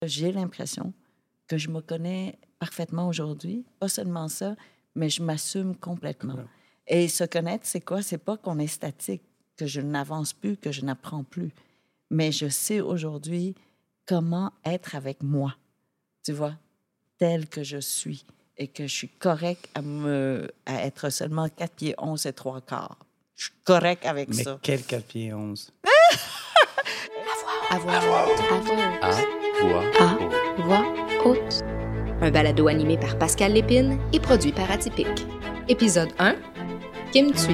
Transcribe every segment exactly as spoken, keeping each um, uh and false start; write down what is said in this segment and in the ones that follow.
J'ai l'impression que je me connais parfaitement aujourd'hui. Pas seulement ça, mais je m'assume complètement. Cool. Et se connaître, c'est quoi? C'est pas qu'on est statique, que je n'avance plus, que je n'apprends plus. Mais je sais aujourd'hui comment être avec moi, tu vois, tel que je suis et que je suis correct à, me, à être seulement quatre pieds onze et trois quarts. Je suis correct avec mais ça. Mais quel quatre pieds onze? À voix haute. À voix haute. À voix haute. Un balado animé par Pascal Lépine et produit par Atypique. Épisode un, Kim Thuy.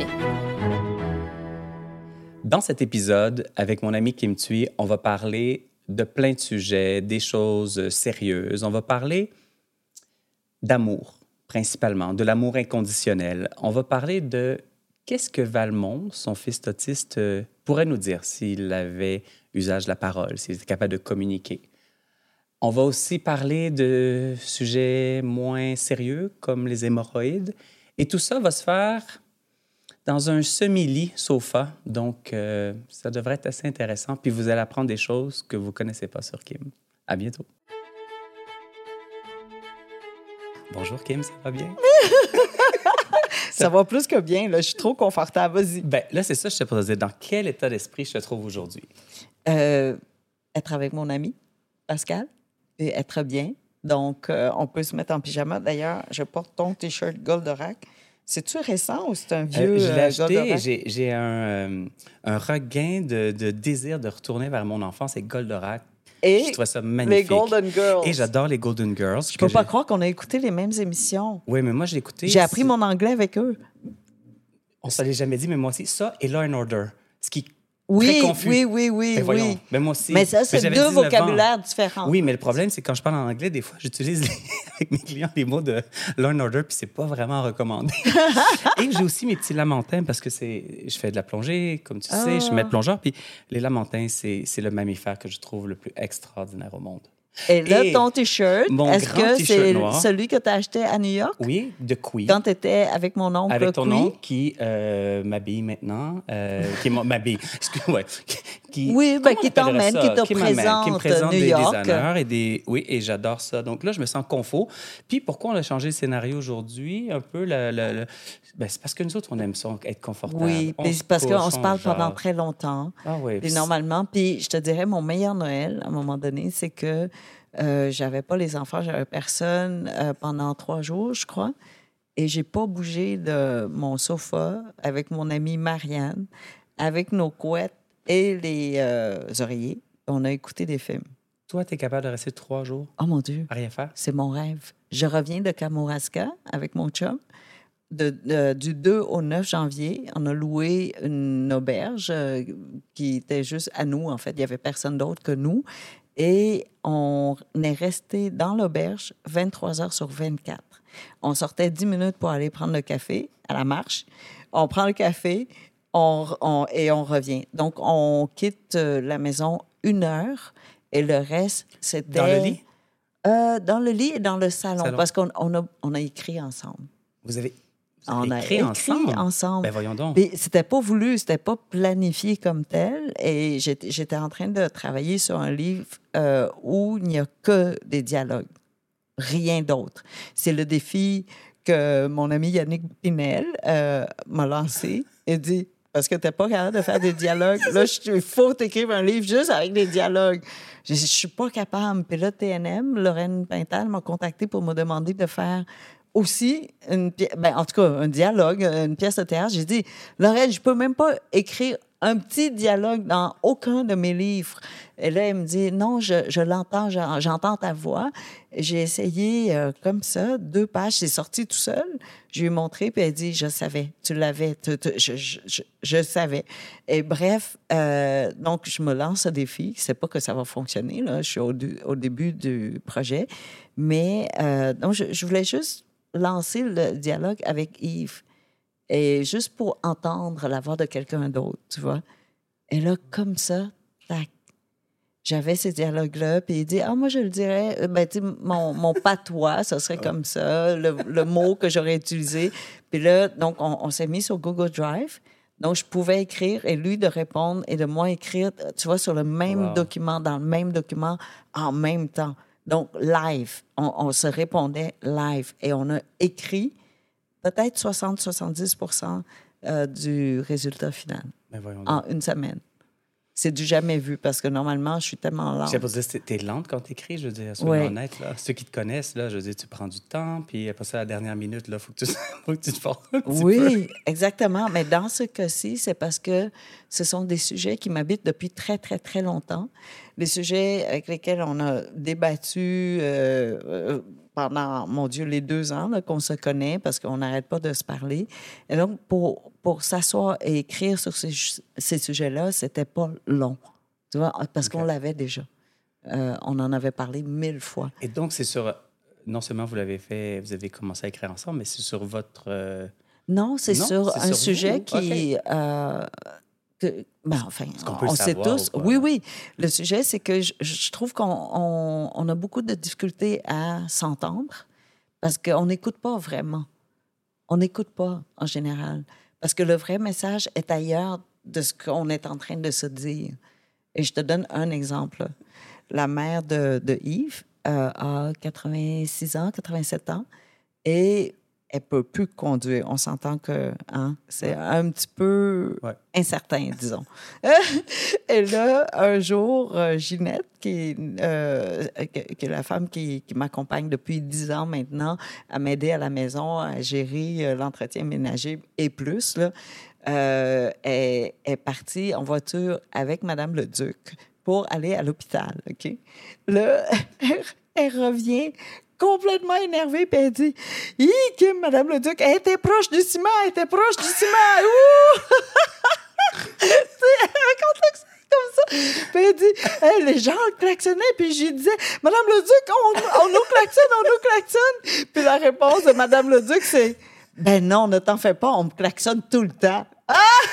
Dans cet épisode, avec mon ami Kim Thuy, on va parler de plein de sujets, des choses sérieuses. On va parler d'amour, principalement, de l'amour inconditionnel. On va parler de qu'est-ce que Valmont, son fils autiste, pourrait nous dire s'il avait usage de la parole, s'il était capable de communiquer. On va aussi parler de sujets moins sérieux, comme les hémorroïdes. Et tout ça va se faire dans un semi-lit sofa. Donc, euh, ça devrait être assez intéressant. Puis vous allez apprendre des choses que vous ne connaissez pas sur Kim. À bientôt. Bonjour Kim, ça va bien? Ça, ça va plus que bien, là. Je suis trop confortable. Vas-y. Ben, là, c'est ça, je te pose dire. Dans quel état d'esprit je te trouve aujourd'hui? Euh, être avec mon ami, Pascal, et être bien. Donc, euh, on peut se mettre en pyjama. D'ailleurs, je porte ton T-shirt Goldorak. C'est-tu récent ou c'est un vieux euh, Je l'ai euh, acheté Goldorak? et j'ai, j'ai un, euh, un regain de, de désir de retourner vers mon enfance avec Goldorak. Et je trouve ça magnifique. les Golden Girls. Et j'adore les Golden Girls. Je peux pas j'ai... croire qu'on a écouté les mêmes émissions. Oui, mais moi, j'ai écouté... J'ai appris mon anglais avec eux. On ne se l'est jamais dit, mais moi aussi. Ça et Law and Order. Ce qui oui, très confus. oui, oui, oui, ben voyons, oui. Ben moi aussi. Mais ça, c'est mais deux vocabulaires différents. Oui, mais le problème, c'est que quand je parle en anglais, des fois, j'utilise les... avec mes clients les mots de Law and Order, puis c'est pas vraiment recommandé. Et j'ai aussi mes petits lamantins, parce que c'est... je fais de la plongée, comme tu ah. sais, je suis maître plongeur, puis les lamantins, c'est... c'est le mammifère que je trouve le plus extraordinaire au monde. Et là, Et ton T-shirt, est-ce que c'est noir, celui que tu as acheté à New York? Oui, de Queen. Quand tu étais avec mon oncle Avec ton Queen? oncle qui euh, m'habille maintenant. Euh, qui m'habille. Excuse-moi. Qui, oui, ben, qui t'emmène, qui te qui présente, qui me présente New des, York. des honneurs et des... Oui, et j'adore ça. Donc là, je me sens confort. Puis pourquoi on a changé le scénario aujourd'hui? Un peu, le, le, le... Ben, c'est parce que nous autres, on aime ça, être confortable. Oui, puis c'est parce qu'on se parle pendant très longtemps. Ah oui. Puis normalement, puis je te dirais, mon meilleur Noël, à un moment donné, c'est que Euh, j'avais pas les enfants, j'avais personne euh, pendant trois jours, je crois. Et j'ai pas bougé de mon sofa avec mon amie Marianne, avec nos couettes et les euh, oreillers. On a écouté des films. Toi, tu es capable de rester trois jours? Oh mon Dieu! À rien faire? C'est mon rêve. Je reviens de Kamouraska avec mon chum. De, de, du deux au neuf janvier, on a loué une auberge euh, qui était juste à nous, en fait. Il n'y avait personne d'autre que nous. Et on est resté dans l'auberge vingt-trois heures sur vingt-quatre. On sortait dix minutes pour aller prendre le café à la marche. On prend le café on, on, et on revient. Donc, on quitte la maison une heure et le reste, c'était... Dans le lit? Euh, dans le lit et dans le salon, salon. Parce qu'on on a, on a écrit ensemble. Vous avez... On a écrit ensemble. ensemble. Ben voyons donc. Mais c'était pas voulu, c'était pas planifié comme tel. Et j'étais, j'étais en train de travailler sur un livre euh, où il n'y a que des dialogues, rien d'autre. C'est le défi que mon ami Yannick Pinel euh, m'a lancé et dit parce que t'es pas capable de faire des dialogues. Là, il faut t'écrire un livre juste avec des dialogues. Je ne suis pas capable. Puis là, T N M, Lorraine Pintal m'a contacté pour me demander de faire aussi, une pi- ben, en tout cas, un dialogue, une pièce de théâtre. J'ai dit, Lorraine, je peux même pas écrire un petit dialogue dans aucun de mes livres. Et là, elle me dit, non, je, je l'entends, j'entends ta voix. J'ai essayé euh, comme ça, deux pages, c'est sorti tout seul. Je lui ai montré, puis elle dit, je savais, tu l'avais, tu, tu, je, je, je, je savais. Et bref, euh, donc, je me lance ce défi. Je sais pas que ça va fonctionner, là. Je suis au, au début du projet. Mais, euh, donc, je, je voulais juste lancer le dialogue avec Yves. Et juste pour entendre la voix de quelqu'un d'autre, tu vois. Et là, comme ça, tac, j'avais ces dialogues-là, puis il dit, ah, moi, je le dirais, ben, tu sais, mon, mon patois, ça serait comme ça, le, le mot que j'aurais utilisé. Puis là, donc, on, on s'est mis sur Google Drive. Donc, je pouvais écrire et lui de répondre et de moi écrire, tu vois, sur le même Wow. document, dans le même document, en même temps. Donc, live. On, on se répondait live et on a écrit peut-être soixante à soixante-dix pour cent euh, du résultat final Ben voyons donc. en une semaine. C'est du jamais vu parce que normalement, je suis tellement lente. Je sais pas dire, c'est- t'es lente quand t'écris, je veux dire, soyons Ouais. honnêtes, là. Ceux qui te connaissent, là, je veux dire, tu prends du temps, puis après ça, à la dernière minute, là, faut que tu, faut que tu te forces un petit peu. Oui, exactement. Mais dans ce cas-ci, c'est parce que ce sont des sujets qui m'habitent depuis très, très, très longtemps. Des sujets avec lesquels on a débattu euh, euh, pendant, mon Dieu, les deux ans là, qu'on se connaît parce qu'on n'arrête pas de se parler. Et donc, pour, pour s'asseoir et écrire sur ces, ces sujets-là, c'était pas long, tu vois, parce OK. qu'on l'avait déjà. Euh, on en avait parlé mille fois. Et donc, c'est sur... Non seulement vous l'avez fait, vous avez commencé à écrire ensemble, mais c'est sur votre... euh, Non, c'est Non, sur c'est un sur sujet vous. qui... euh, que, ben, enfin, qu'on peut on le sait savoir tous. ou pas? Oui, oui. Le sujet, c'est que je, je trouve qu'on on, on a beaucoup de difficultés à s'entendre parce qu'on n'écoute pas vraiment. On n'écoute pas en général. Parce que le vrai message est ailleurs de ce qu'on est en train de se dire. Et je te donne un exemple. La mère de, de Yves euh, a quatre-vingt-six ans, quatre-vingt-sept ans, et elle peut plus conduire. On s'entend que hein, c'est un petit peu Ouais. incertain, disons. Et là, un jour, euh, Ginette, qui, euh, qui, qui est la femme qui, qui m'accompagne depuis dix ans maintenant, à m'aider à la maison, à gérer euh, l'entretien ménager et plus, là, euh, est, est partie en voiture avec Madame le Duc pour aller à l'hôpital, OK? Là, elle, elle revient complètement énervée, puis elle dit « Hi, Kim, Madame le Duc, elle était proche du ciment, elle était proche du ciment! Ouh! » Elle raconte ça comme ça. Puis elle dit hey, « Les gens klaxonnaient, puis je lui disais « Madame le Duc, on, on nous klaxonne, on nous klaxonne! » Puis la réponse de Madame le Duc, c'est « Ben non, ne t'en fais pas, on me klaxonne tout le temps. » Ah!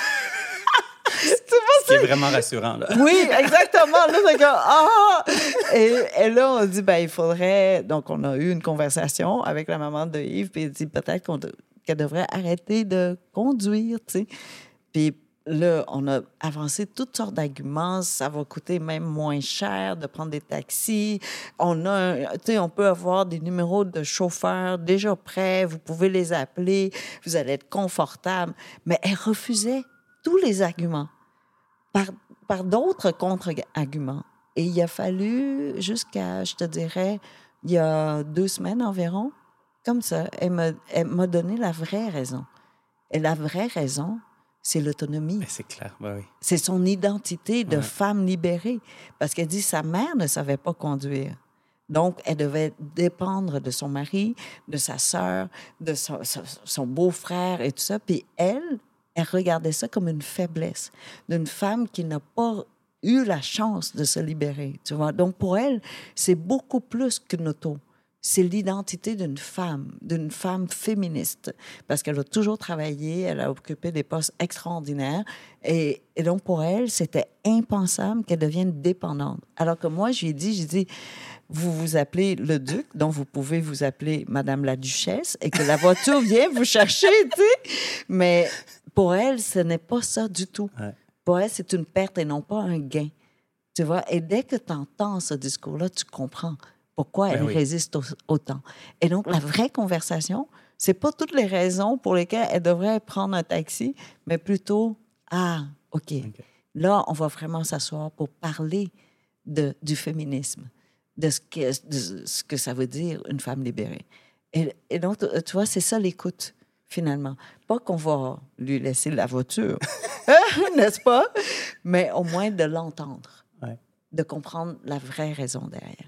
C'est vraiment rassurant, là. Oui, exactement. Là, c'est comme, ah! Et, et là, on dit, ben, il faudrait... Donc, on a eu une conversation avec la maman de Yves, puis elle dit peut-être qu'on de... qu'elle devrait arrêter de conduire, tu sais. Puis là, on a avancé toutes sortes d'arguments. Ça va coûter même moins cher de prendre des taxis. On a, tu sais, on peut avoir des numéros de chauffeurs déjà prêts. Vous pouvez les appeler. Vous allez être confortable. Mais elle refusait tous les arguments par, par d'autres contre-arguments. Et il a fallu jusqu'à, je te dirais, il y a deux semaines environ, comme ça, elle m'a, elle m'a donné la vraie raison. Et la vraie raison, c'est l'autonomie. Mais c'est clair, ben oui. C'est son identité de Ouais. femme libérée. Parce qu'elle dit sa mère ne savait pas conduire. Donc, elle devait dépendre de son mari, de sa sœur, de son, son beau-frère et tout ça. Puis elle, elle regardait ça comme une faiblesse d'une femme qui n'a pas eu la chance de se libérer, tu vois. Donc, pour elle, c'est beaucoup plus qu'une auto. C'est l'identité d'une femme, d'une femme féministe, parce qu'elle a toujours travaillé, elle a occupé des postes extraordinaires, et, et donc pour elle, c'était impensable qu'elle devienne dépendante. Alors que moi, je lui ai dit, j'ai dit, vous vous appelez le Duc, donc vous pouvez vous appeler Madame la Duchesse, et que la voiture vient vous chercher, tu sais. Mais pour elle, ce n'est pas ça du tout. Ouais. Pour elle, c'est une perte et non pas un gain. Tu vois, et dès que tu entends ce discours-là, tu comprends pourquoi elle Ben oui. résiste au- autant. Et donc, la vraie conversation, c'est pas toutes les raisons pour lesquelles elle devrait prendre un taxi, mais plutôt, ah, OK, OK. là, on va vraiment s'asseoir pour parler de, du féminisme, de ce, que, de ce que ça veut dire une femme libérée. Et, et donc, tu vois, c'est ça l'écoute, finalement. Pas qu'on va lui laisser la voiture, n'est-ce pas? Mais au moins de l'entendre, Ouais. de comprendre la vraie raison derrière.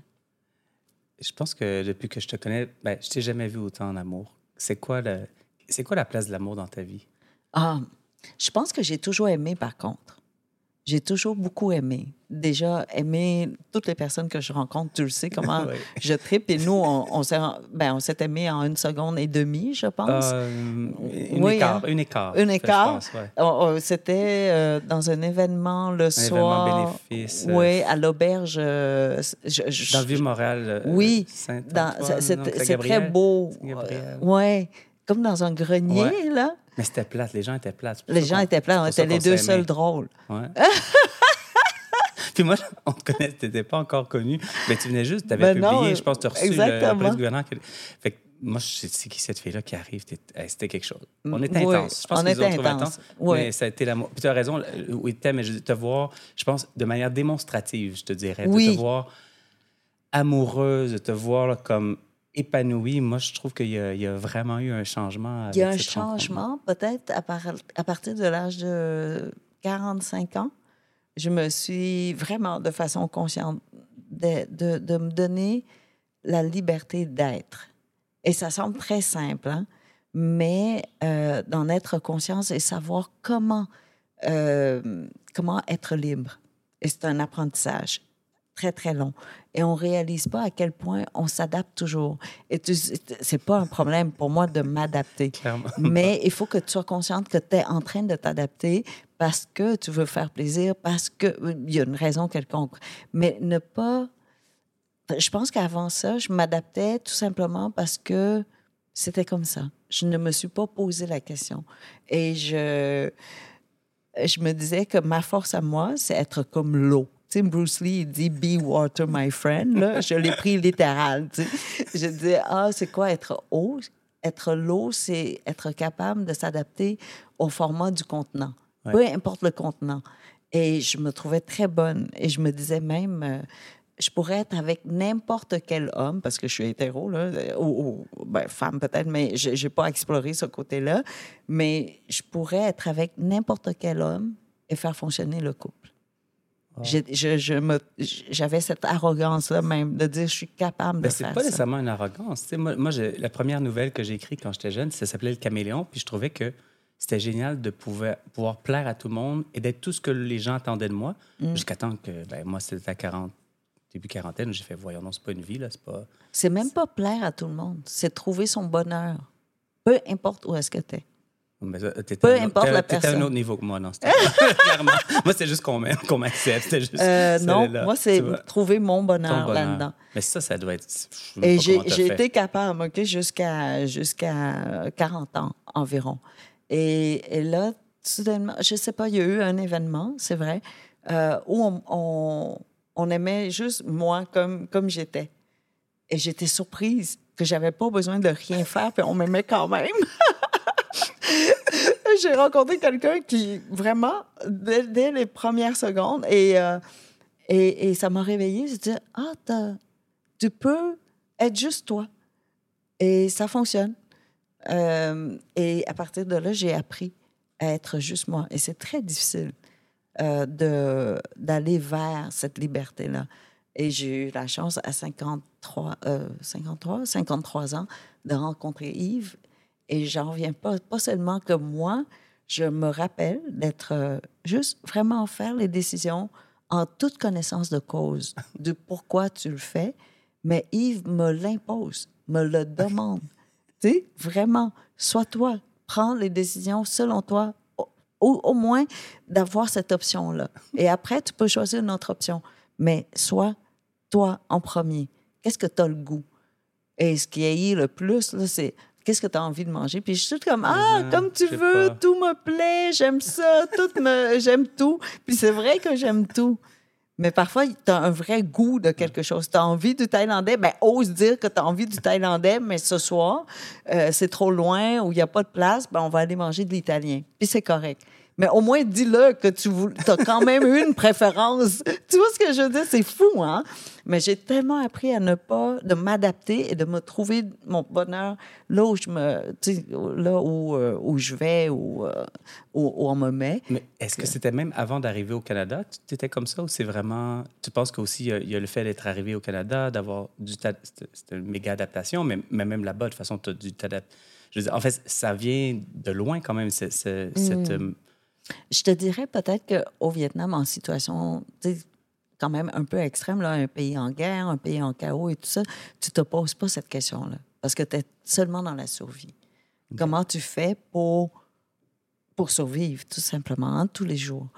Je pense que depuis que je te connais, ben, je t'ai jamais vu autant en amour. C'est quoi, le... c'est quoi la place de l'amour dans ta vie? Ah, je pense que j'ai toujours aimé, par contre. J'ai toujours beaucoup aimé. Déjà, aimé toutes les personnes que je rencontre, tu le sais comment Oui. je tripe. Et nous, on, on s'est, ben, on s'est aimés en une seconde et demie, je pense. Euh, une, Oui, écart, hein. une écart. Une je écart. pense, ouais. On- on- c'était euh, dans un événement le Un soir. événement bénéfice. euh, Oui, à l'auberge. euh, je- je- Dans le Vieux-Montréal. euh, Oui, Saint-Antoine, dans, non, c'est, c'est c'est très Gabriel? beau. C'est Gabriel. Oui, comme dans un grenier, Ouais. là. Mais c'était plate, les gens étaient plates. Les gens étaient plates, on était les deux seuls drôles. Ouais. Puis moi, on te connaissait, tu n'étais pas encore connu, mais tu venais juste, tu avais Ben publié, non, je pense, tu as reçu exactement. le prix du gouvernement. Fait que moi, je sais c'est qui cette fille-là qui arrive, c'était quelque chose. On était Oui, intense. Je pense on qu'ils était ont trouvé intense. intense, Oui. mais ça a été l'amour. Puis tu as raison, oui, t'aimes, mais je- te voir, je pense, de manière démonstrative, je te dirais, Oui. de te voir amoureuse, de te voir là, comme épanouie. Moi, je trouve qu'il y, a- il y a vraiment eu un changement. Avec Il y a un cette rencontre. changement, peut-être à, par- à partir de l'âge de quarante-cinq ans. Je me suis vraiment, de façon consciente, de, de, de me donner la liberté d'être. Et ça semble très simple, hein? Mais euh, d'en être conscience et savoir comment, euh, comment être libre. Et c'est un apprentissage très, très long. Et on ne réalise pas à quel point on s'adapte toujours. Et tu, c'est pas un problème pour moi de m'adapter. Clairement. Mais il faut que tu sois consciente que tu es en train de t'adapter parce que tu veux faire plaisir, parce qu'il y a une raison quelconque. Mais ne pas... Je pense qu'avant ça, je m'adaptais tout simplement parce que c'était comme ça. Je ne me suis pas posé la question. Et je, je me disais que ma force à moi, c'est être comme l'eau. Tu sais, Bruce Lee, il dit « Be water, my friend ». Là, je l'ai pris littéral. Tu sais. Je disais « Ah, c'est quoi être eau ?» Être l'eau, c'est être capable de s'adapter au format du contenant, ouais. peu importe le contenant. Et je me trouvais très bonne. Et je me disais même... Euh, je pourrais être avec n'importe quel homme, parce que je suis hétéro, là, ou, ou ben, femme peut-être, mais je n'ai pas exploré ce côté-là, mais je pourrais être avec n'importe quel homme et faire fonctionner le couple. Oh. Je, je, je me, j'avais cette arrogance-là même, de dire je suis capable ben, de faire ça. C'est pas nécessairement une arrogance. T'sais, moi, moi la première nouvelle que j'ai écrite quand j'étais jeune, ça s'appelait « Le caméléon », puis je trouvais que c'était génial de pouvoir, pouvoir plaire à tout le monde et d'être tout ce que les gens attendaient de moi, mm. jusqu'à temps que, ben, moi, c'était à quarante début quarantaine, j'ai fait, voyons, non, c'est pas une vie, là, c'est pas... C'est même pas plaire à tout le monde, c'est trouver son bonheur, peu importe où est-ce que t'es. Mais ça, peu un, importe la personne. T'étais à un autre niveau que moi, non, c'était clairement. Moi, c'était juste qu'on m'aime, qu'on m'accepte, c'était juste... Euh, non, là, moi, c'est trouver mon bonheur, bonheur là-dedans. Mais ça, ça doit être... Et j'ai, j'ai été capable, OK, jusqu'à, jusqu'à quarante ans environ. Et, et là, soudainement, je sais pas, il y a eu un événement, c'est vrai, euh, où on... on On aimait juste moi comme, comme j'étais. Et j'étais surprise que j'avais pas besoin de rien faire, puis on m'aimait quand même. J'ai rencontré quelqu'un qui, vraiment, dès, dès les premières secondes, et, euh, et, et ça m'a réveillée. Je disais, ah, tu peux être juste toi. Et ça fonctionne. Euh, et à partir de là, j'ai appris à être juste moi. Et c'est très difficile. Euh, de, d'aller vers cette liberté-là. Et j'ai eu la chance, à cinquante-trois, euh, cinquante-trois, cinquante-trois ans, de rencontrer Yves. Et j'en reviens pas, pas seulement que moi, je me rappelle d'être euh, juste vraiment faire les décisions en toute connaissance de cause, de pourquoi tu le fais. Mais Yves me l'impose, me le demande. Tu sais, vraiment, sois toi, prends les décisions selon toi. Au, au moins, d'avoir cette option-là. Et après, tu peux choisir une autre option. Mais sois toi en premier. Qu'est-ce que tu as le goût? Et ce qui est le plus, là, c'est qu'est-ce que tu as envie de manger? Puis je suis toute comme, ah, mmh, comme tu veux, pas. Tout me plaît, j'aime ça, tout me, j'aime tout. Puis c'est vrai que j'aime tout. Mais parfois, tu as un vrai goût de quelque chose. Tu as envie du thaïlandais, bien, ose dire que tu as envie du thaïlandais, mais ce soir, euh, c'est trop loin ou il n'y a pas de place, bien, on va aller manger de l'italien. Puis c'est correct. Mais au moins, dis-le que tu as quand même eu une préférence. Tu vois ce que je veux dire? C'est fou, hein? Mais j'ai tellement appris à ne pas, de m'adapter et de me trouver mon bonheur là où je me, tu sais, là où, euh, où je vais, où, euh, où, où on me met. Mais est-ce que, que c'était même avant d'arriver au Canada, tu étais comme ça, ou c'est vraiment, tu penses qu'aussi il y, y a le fait d'être arrivé au Canada, d'avoir du, c'était une méga adaptation, mais, mais même là-bas, de toute façon, tu as dû t'adapter. Je veux dire, en fait, ça vient de loin quand même, c'est, c'est, mm. cette... Euh, Je te dirais peut-être qu'au Vietnam, en situation quand même un peu extrême, là, un pays en guerre, un pays en chaos et tout ça, tu ne te poses pas cette question-là parce que tu es seulement dans la survie. Okay. Comment tu fais pour, pour survivre, tout simplement, hein, tous les jours?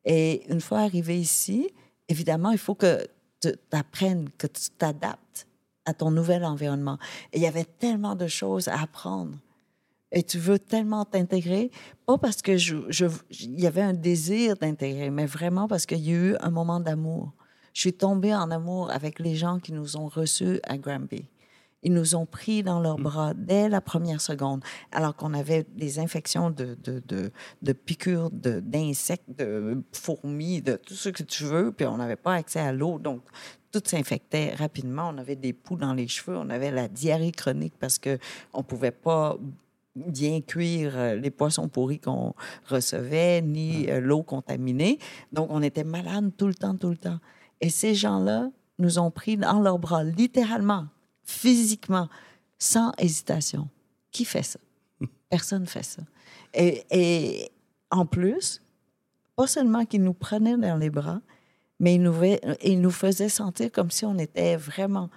Et une fois arrivé ici, évidemment, il faut que tu apprennes, que tu t'adaptes à ton nouvel environnement. Et il y avait tellement de choses à apprendre. Et tu veux tellement t'intégrer, pas parce que je, je, il y avait un désir d'intégrer, mais vraiment parce qu'il y a eu un moment d'amour. Je suis tombée en amour avec les gens qui nous ont reçus à Granby. Ils nous ont pris dans leurs bras dès la première seconde, alors qu'on avait des infections de, de, de, de piqûres, de, d'insectes, de fourmis, de tout ce que tu veux, puis on n'avait pas accès à l'eau, donc tout s'infectait rapidement. On avait des poux dans les cheveux, on avait la diarrhée chronique parce qu'on ne pouvait pas bien cuire les poissons pourris qu'on recevait, ni l'eau contaminée. Donc, on était malades tout le temps, tout le temps. Et ces gens-là nous ont pris dans leurs bras, littéralement, physiquement, sans hésitation. Qui fait ça? Personne ne fait ça. Et, et en plus, pas seulement qu'ils nous prenaient dans les bras, mais ils nous, ils nous faisaient sentir comme si on était vraiment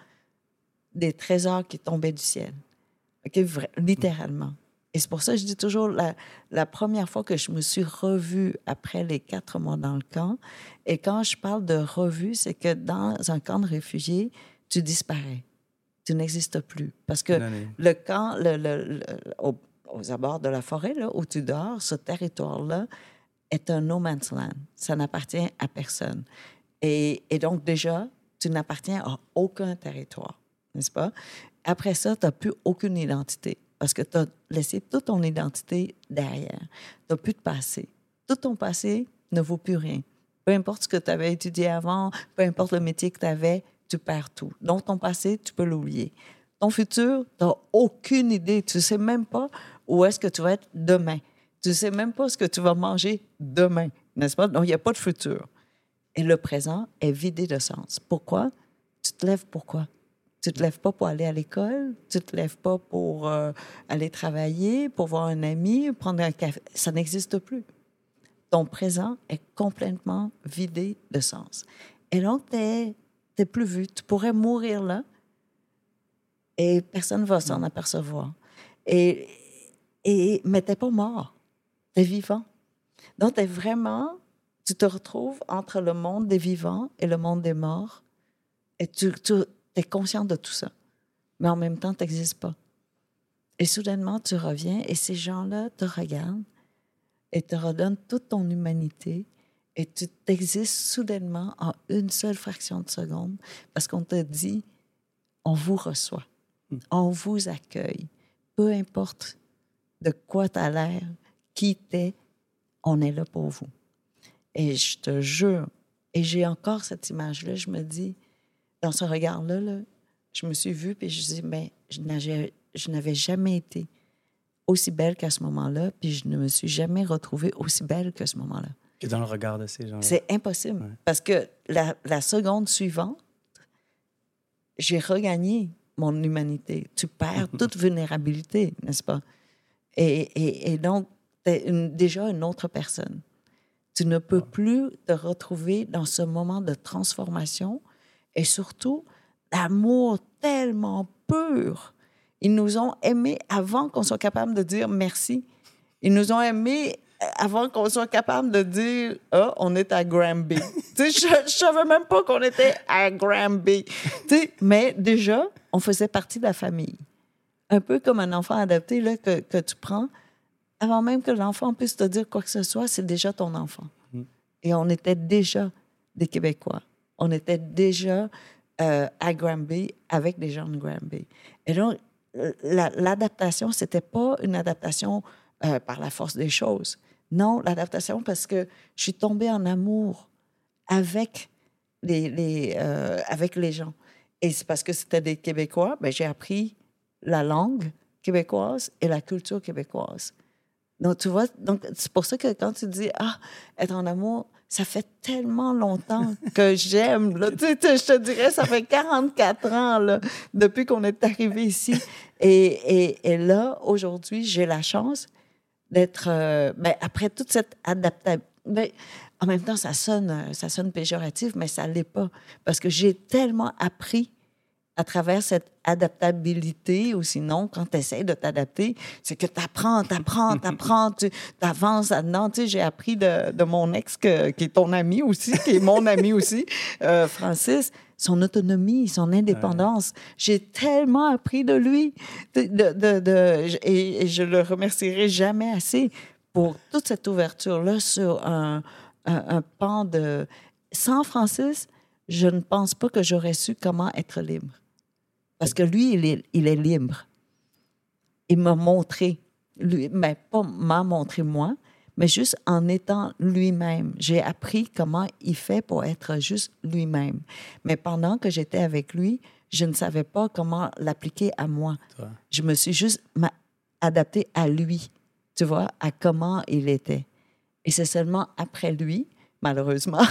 des trésors qui tombaient du ciel. Okay? Littéralement. Et c'est pour ça que je dis toujours, la, la première fois que je me suis revue après les quatre mois dans le camp, et quand je parle de revue, c'est que dans un camp de réfugiés, tu disparais. Tu n'existes plus. Parce que le camp, le, le, le, au, aux abords de la forêt, là, où tu dors, ce territoire-là est un no man's land. Ça n'appartient à personne. Et, et donc, déjà, tu n'appartiens à aucun territoire, n'est-ce pas? Après ça, tu n'as plus aucune identité. Parce que tu as laissé toute ton identité derrière. Tu n'as plus de passé. Tout ton passé ne vaut plus rien. Peu importe ce que tu avais étudié avant, peu importe le métier que tu avais, tu perds tout. Donc, ton passé, tu peux l'oublier. Ton futur, tu n'as aucune idée. Tu ne sais même pas où est-ce que tu vas être demain. Tu ne sais même pas ce que tu vas manger demain, n'est-ce pas? Donc, il n'y a pas de futur. Et le présent est vidé de sens. Pourquoi? Tu te lèves pourquoi? Tu ne te lèves pas pour aller à l'école, tu ne te lèves pas pour euh, aller travailler, pour voir un ami, prendre un café. Ça n'existe plus. Ton présent est complètement vidé de sens. Et donc, tu n'es plus vu. Tu pourrais mourir là et personne ne va s'en apercevoir. Et, et, mais tu n'es pas mort. Tu es vivant. Donc, tu es vraiment... Tu te retrouves entre le monde des vivants et le monde des morts. Et tu... tu tu es conscient de tout ça, mais en même temps, tu n'existes pas. Et soudainement, tu reviens et ces gens-là te regardent et te redonnent toute ton humanité et tu t'existes soudainement en une seule fraction de seconde parce qu'on te dit, on vous reçoit, on vous accueille. Peu importe de quoi tu as l'air, qui t'es, on est là pour vous. Et je te jure, et j'ai encore cette image-là, je me dis, dans ce regard-là, là, je me suis vue, puis je me suis dit, mais je n'avais, je n'avais jamais été aussi belle qu'à ce moment-là, puis je ne me suis jamais retrouvée aussi belle qu'à ce moment-là. Et dans le regard de ces gens-là. C'est impossible, ouais. Parce que la, la seconde suivante, j'ai regagné mon humanité. Tu perds toute vulnérabilité, n'est-ce pas? Et, et, et donc, tu es une, déjà une autre personne. Tu ne peux plus te retrouver dans ce moment de transformation. Et surtout, l'amour tellement pur. Ils nous ont aimés avant qu'on soit capable de dire merci. Ils nous ont aimés avant qu'on soit capable de dire « Ah, on est à Granby. » Tu sais, je ne savais même pas qu'on était à Granby. Tu sais, mais déjà, on faisait partie de la famille. Un peu comme un enfant adopté là, que, que tu prends. Avant même que l'enfant puisse te dire quoi que ce soit, c'est déjà ton enfant. Mm. Et on était déjà des Québécois. On était déjà euh, à Granby avec des gens de Granby. Et donc, la, l'adaptation, ce n'était pas une adaptation euh, par la force des choses. Non, l'adaptation parce que je suis tombée en amour avec les, les, euh, avec les gens. Et c'est parce que c'était des Québécois, bien, j'ai appris la langue québécoise et la culture québécoise. Donc, tu vois, donc, c'est pour ça que quand tu dis « Ah, être en amour », ça fait tellement longtemps que j'aime. Là. Tu sais, je te dirais, ça fait quarante-quatre ans là, depuis qu'on est arrivé ici. Et, et, et là, aujourd'hui, j'ai la chance d'être... Euh, ben, après toute cette adaptation... Ben, en même temps, ça sonne, ça sonne péjoratif, mais ça ne l'est pas. Parce que j'ai tellement appris à travers cette adaptabilité, ou sinon, quand tu essaies de t'adapter, c'est que tu apprends, tu apprends, tu apprends, tu avances là-dedans. Tu sais, j'ai appris de, de mon ex, que, qui est ton ami aussi, qui est mon ami aussi, euh, Francis, son autonomie, son indépendance. Ouais. J'ai tellement appris de lui de, de, de, de, et, et je le remercierai jamais assez pour toute cette ouverture-là sur un, un, un pan de... Sans Francis, je ne pense pas que j'aurais su comment être libre. Parce que lui, il est, il est libre. Il m'a montré, lui, mais pas m'a montré moi, mais juste en étant lui-même. J'ai appris comment il fait pour être juste lui-même. Mais pendant que j'étais avec lui, je ne savais pas comment l'appliquer à moi. Toi. Je me suis juste adaptée à lui, tu vois, à comment il était. Et c'est seulement après lui, malheureusement.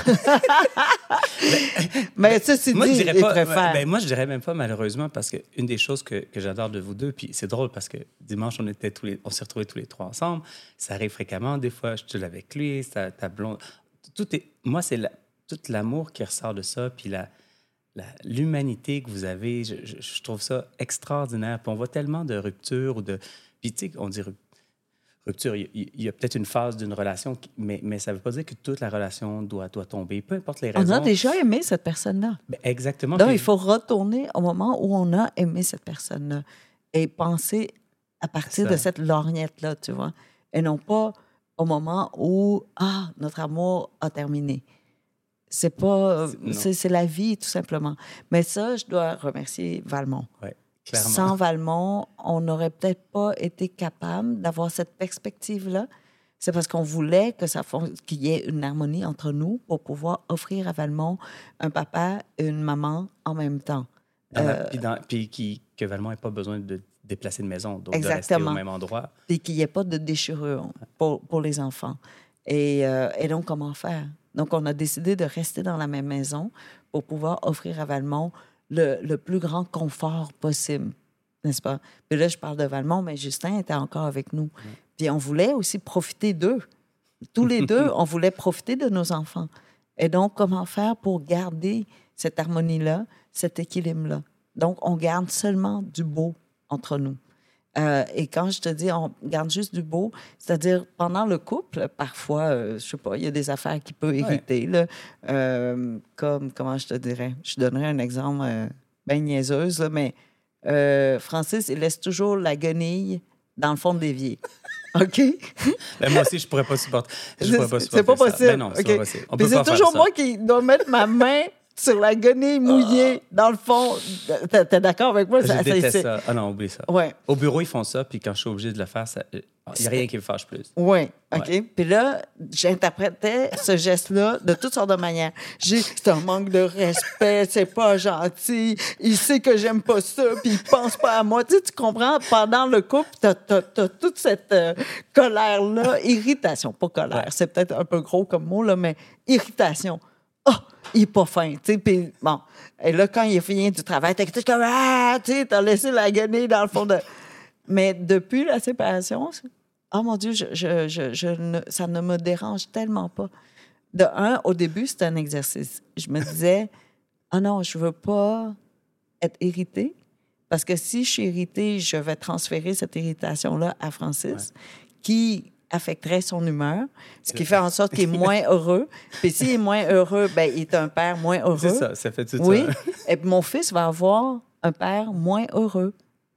mais, mais ça, c'est moi, dit, je dirais il pas, préfère. Ben, moi, je dirais même pas malheureusement, parce qu'une des choses que, que j'adore de vous deux, puis c'est drôle parce que dimanche, on, était tous les, on s'est retrouvés tous les trois ensemble. Ça arrive fréquemment. Des fois, je suis avec lui, ta, ta blonde. Tout est, moi, c'est la, tout l'amour qui ressort de ça, puis la, la, l'humanité que vous avez. Je, je, je trouve ça extraordinaire. Puis on voit tellement de ruptures ou de... Puis, tu sais, on dit rupture, il, il y a peut-être une phase d'une relation, mais, mais ça ne veut pas dire que toute la relation doit, doit tomber, peu importe les raisons. On a déjà aimé cette personne-là. Ben exactement. Donc, puis... il faut retourner au moment où on a aimé cette personne-là et penser à partir de cette lorgnette-là, tu vois, et non pas au moment où, ah, notre amour a terminé. C'est pas... C'est, c'est la vie, tout simplement. Mais ça, je dois remercier Valmont. Oui. Clairement. Sans Valmont, on n'aurait peut-être pas été capable d'avoir cette perspective-là. C'est parce qu'on voulait que ça fon... qu'il y ait une harmonie entre nous pour pouvoir offrir à Valmont un papa et une maman en même temps. Dans la... euh... Puis, dans... Puis qui... que Valmont n'ait pas besoin de déplacer de maison, donc de rester au même endroit. Puis qu'il n'y ait pas de déchirure pour, pour les enfants. Et, euh... et donc, comment faire? Donc, on a décidé de rester dans la même maison pour pouvoir offrir à Valmont Le, le plus grand confort possible, n'est-ce pas? Puis là, je parle de Valmont, mais Justin était encore avec nous. Mmh. Puis on voulait aussi profiter d'eux. Tous les deux, on voulait profiter de nos enfants. Et donc, comment faire pour garder cette harmonie-là, cet équilibre-là? Donc, on garde seulement du beau entre nous. Euh, et quand je te dis on garde juste du beau, c'est-à-dire pendant le couple, parfois, euh, je sais pas, il y a des affaires qui peuvent irriter, ouais. là, euh, comme, comment je te dirais, je donnerais un exemple euh, bien niaiseuse, là, mais euh, Francis, il laisse toujours la guenille dans le fond de l'évier. OK? Ben, moi aussi, je pourrais pas supporter. Je pourrais pas supporter c'est pas possible. Ça. Ben non, c'est okay. pas possible. On Puis peut c'est pas toujours faire moi ça. qui dois mettre ma main sur la guenille mouillée, dans le fond. T'es, t'es d'accord avec moi? Je ça, déteste c'est... ça. Ah non, oublie ça. Ouais. Au bureau, ils font ça, puis quand je suis obligé de le faire, il n'y a rien qui me fâche plus. Oui, OK. Ouais. Puis là, j'interprétais ce geste-là de toutes sortes de manières. J'ai, c'est un manque de respect, c'est pas gentil, il sait que j'aime pas ça, puis il pense pas à moi. Tu sais, tu comprends? Pendant le couple, t'as, t'as, t'as toute cette euh, colère-là, irritation, pas colère, ouais. C'est peut-être un peu gros comme mot, là, mais irritation. Oh, il est pas fin, tu sais, puis bon. Et là, quand il est fini du travail, t'es comme, ah, tu sais, t'as laissé la guenille dans le fond de... Mais depuis la séparation, oh mon Dieu, je, je, je, je ne, ça ne me dérange tellement pas. De un, au début, c'était un exercice. Je me disais, ah oh non, je veux pas être irritée, parce que si je suis irritée, je vais transférer cette irritation-là à Francis, ouais. qui affecterait son humeur, ce qui fait en sorte qu'il est moins heureux. Puis s'il est moins heureux, ben il est un père moins heureux. C'est ça, ça fait tout oui. ça. Oui, et puis mon fils va avoir un père moins heureux.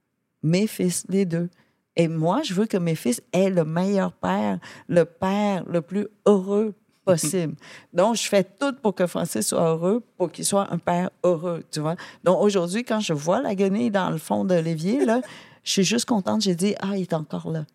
Mes fils, les deux. Et moi, je veux que mes fils aient le meilleur père, le père le plus heureux possible. Donc, je fais tout pour que Francis soit heureux, pour qu'il soit un père heureux, tu vois. Donc, aujourd'hui, quand je vois la guenille dans le fond de l'évier, là, je suis juste contente. J'ai dit, ah, il est encore là.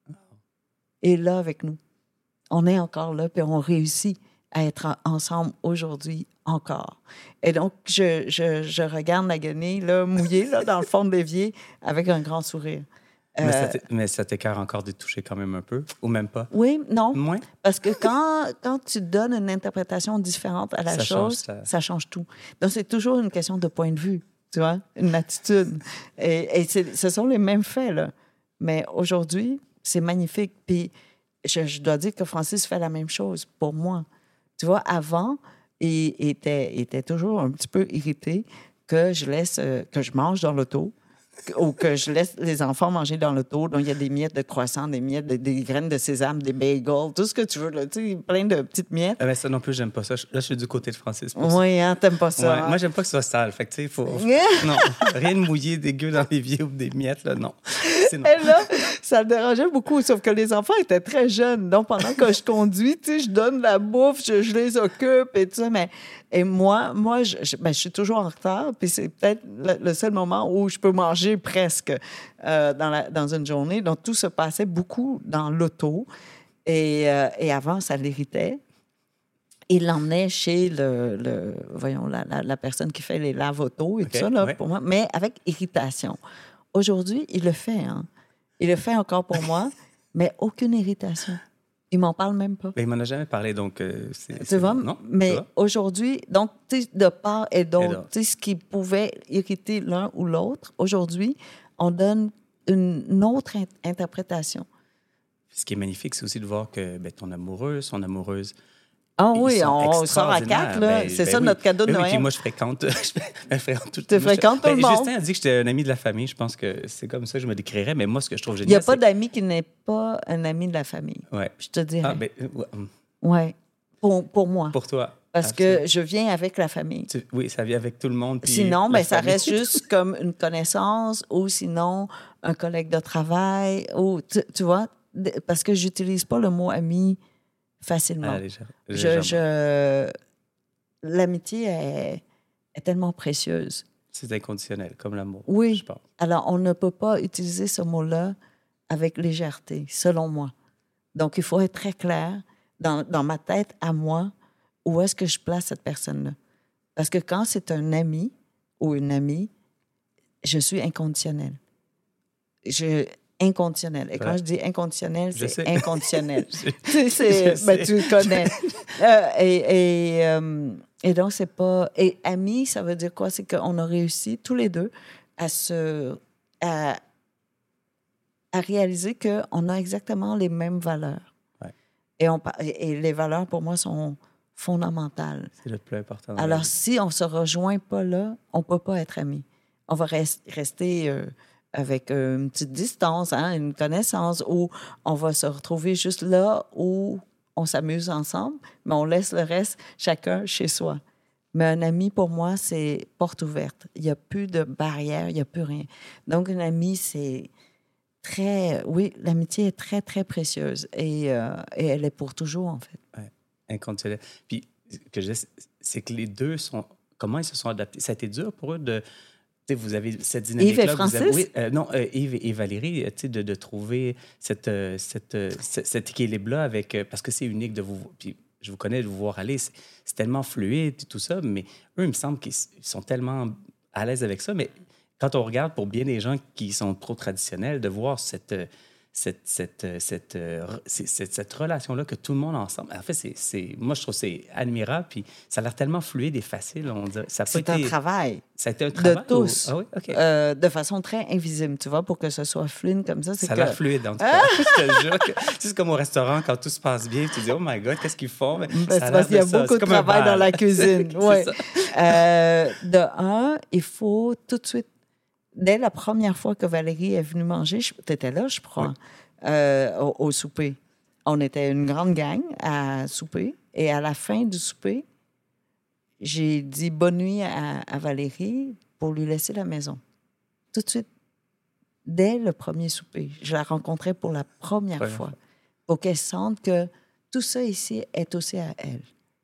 Et là, avec nous. On est encore là, puis on réussit à être ensemble aujourd'hui encore. Et donc, je, je, je regarde la guenille là, mouillée là, dans le fond de l'évier avec un grand sourire. Euh, mais, ça mais ça t'écœure encore de toucher quand même un peu, ou même pas? Oui, non. Moins? Parce que quand, quand tu donnes une interprétation différente à la ça chose, change, ça... ça change tout. Donc, c'est toujours une question de point de vue, tu vois, une attitude. Et, et c'est, ce sont les mêmes faits, là. Mais aujourd'hui, c'est magnifique. Puis, je, je dois dire que Francis fait la même chose pour moi. Tu vois, avant, il était, il était toujours un petit peu irrité que je laisse, euh, que je mange dans l'auto, ou que je laisse les enfants manger dans l'auto. Donc, il y a des miettes de croissant, des miettes, de, des graines de sésame, des bagels, tout ce que tu veux, là, tu sais, plein de petites miettes. Ah ben ça non plus, j'aime pas ça. Là, je suis du côté de Francis. Oui, hein, t'aimes pas ça. Ouais, hein? moi, j'aime pas que ce soit sale. Fait que, tu sais, faut... non, rien de mouillé, dégueu dans les vieux ou des miettes, là, non. C'est non. Et là, ça le dérangeait beaucoup, sauf que les enfants étaient très jeunes. Donc, pendant que je conduis, tu sais, je donne la bouffe, je, je les occupe et tout ça, mais... Et moi, moi je, je, ben, je suis toujours en retard, puis c'est peut-être le, le seul moment où je peux manger presque euh, dans, la, dans une journée. Donc, tout se passait beaucoup dans l'auto. Et, euh, et avant, ça l'irritait. Il l'emmenait chez le, le voyons, la, la, la personne qui fait les lave-autos et okay, tout ça, là, ouais. pour moi, mais avec irritation. Aujourd'hui, il le fait. Hein. Il le fait encore pour moi, mais aucune irritation. Il m'en parle même pas. Mais il m'en a jamais parlé, donc euh, c'est... Tu c'est vois? bon. Non? Mais aujourd'hui, donc, tu sais, de part et d'autre, Et tu sais, ce qui pouvait irriter l'un ou l'autre, aujourd'hui, on donne une autre in- interprétation. Ce qui est magnifique, c'est aussi de voir que ben, ton amoureuse, son amoureuse... Ah oui, ils sont on sort à quatre, là. Ben, c'est ben ça oui. notre cadeau de ben oui, Noël. puis moi, je fréquente... je fréquente tout, Tu fréquentes tout le ben, monde. Justin a dit que j'étais un ami de la famille. Je pense que c'est comme ça que je me décrirais. Mais moi, ce que je trouve génial, Il n'y a pas c'est... d'ami qui n'est pas un ami de la famille. Ouais. Je te dirais. Ah, ben... ouais. Oui, pour, pour moi. Pour toi. Parce absolument. que je viens avec la famille. Tu... Oui, ça vient avec tout le monde. Puis Sinon, la ben, ça famille. reste juste comme une connaissance ou sinon un collègue de travail. Ou, tu, tu vois, parce que je n'utilise pas le mot ami facilement. Ah, légère, je, je... L'amitié est, est tellement précieuse. C'est inconditionnel, comme l'amour. Oui. Je pense. Alors, on ne peut pas utiliser ce mot-là avec légèreté, selon moi. Donc, il faut être très clair dans, dans ma tête, à moi, où est-ce que je place cette personne-là. Parce que quand c'est un ami ou une amie, je suis inconditionnelle. Je... Inconditionnel. Et quand ouais. je dis inconditionnel, c'est sais. inconditionnel. je, c'est, ben, tu le connais. euh, et, et, euh, et donc, c'est pas... Et ami, ça veut dire quoi? C'est qu'on a réussi, tous les deux, à se... à, à réaliser qu'on a exactement les mêmes valeurs. Ouais. Et, on, et les valeurs, pour moi, sont fondamentales. C'est le plus important. Alors, si on ne se rejoint pas là, on ne peut pas être amis. On va rest, rester... Euh, avec une petite distance, hein, une connaissance, où on va se retrouver juste là où on s'amuse ensemble, mais on laisse le reste chacun chez soi. Mais un ami, pour moi, c'est porte ouverte. Il n'y a plus de barrière, il n'y a plus rien. Donc, une amie, c'est très... Oui, l'amitié est très, très précieuse et, euh, et elle est pour toujours, en fait. Oui, inconditionnel. Puis, que je dis, c'est que les deux sont... Comment ils se sont adaptés? Ça a été dur pour eux de... Vous avez cette dynamique-là. Yves et Francis? Vous avez, oui, euh, non, euh, Yves et Valérie, de, de trouver cette, euh, cette, euh, cet équilibre-là avec... Euh, parce que c'est unique de vous... Puis je vous connais, de vous voir aller. C'est, c'est tellement fluide et tout ça, mais eux, il me semble qu'ils sont tellement à l'aise avec ça. Mais quand on regarde, pour bien des gens qui sont trop traditionnels, de voir cette... Cette, cette, cette, cette, cette, cette relation-là que tout le monde ensemble... En fait, c'est, c'est, moi, je trouve que c'est admirable. Puis ça a l'air tellement fluide et facile. On dirait, ça a pas c'est été, un travail. Ça a été un travail de tous. Ou... Ah oui? OK. Euh, de façon très invisible, tu vois, pour que ce soit fluide comme ça. C'est ça que... a l'air fluide, en tout cas. Je te jure que c'est comme au restaurant, quand tout se passe bien, tu te dis « Oh my God, qu'est-ce qu'ils font? » Ben, c'est parce qu'il y a beaucoup de travail dans la cuisine. Ouais. euh, de un, il faut tout de suite... Dès la première fois que Valérie est venue manger, tu étais là, je crois. Oui. Euh, au, au souper. On était une grande gang à souper. Et à la fin du souper, j'ai dit bonne nuit à, à Valérie pour lui laisser la maison. Tout de suite, dès le premier souper, je la rencontrais pour la première ouais. fois pour qu'elle sente que tout ça ici est aussi à elle.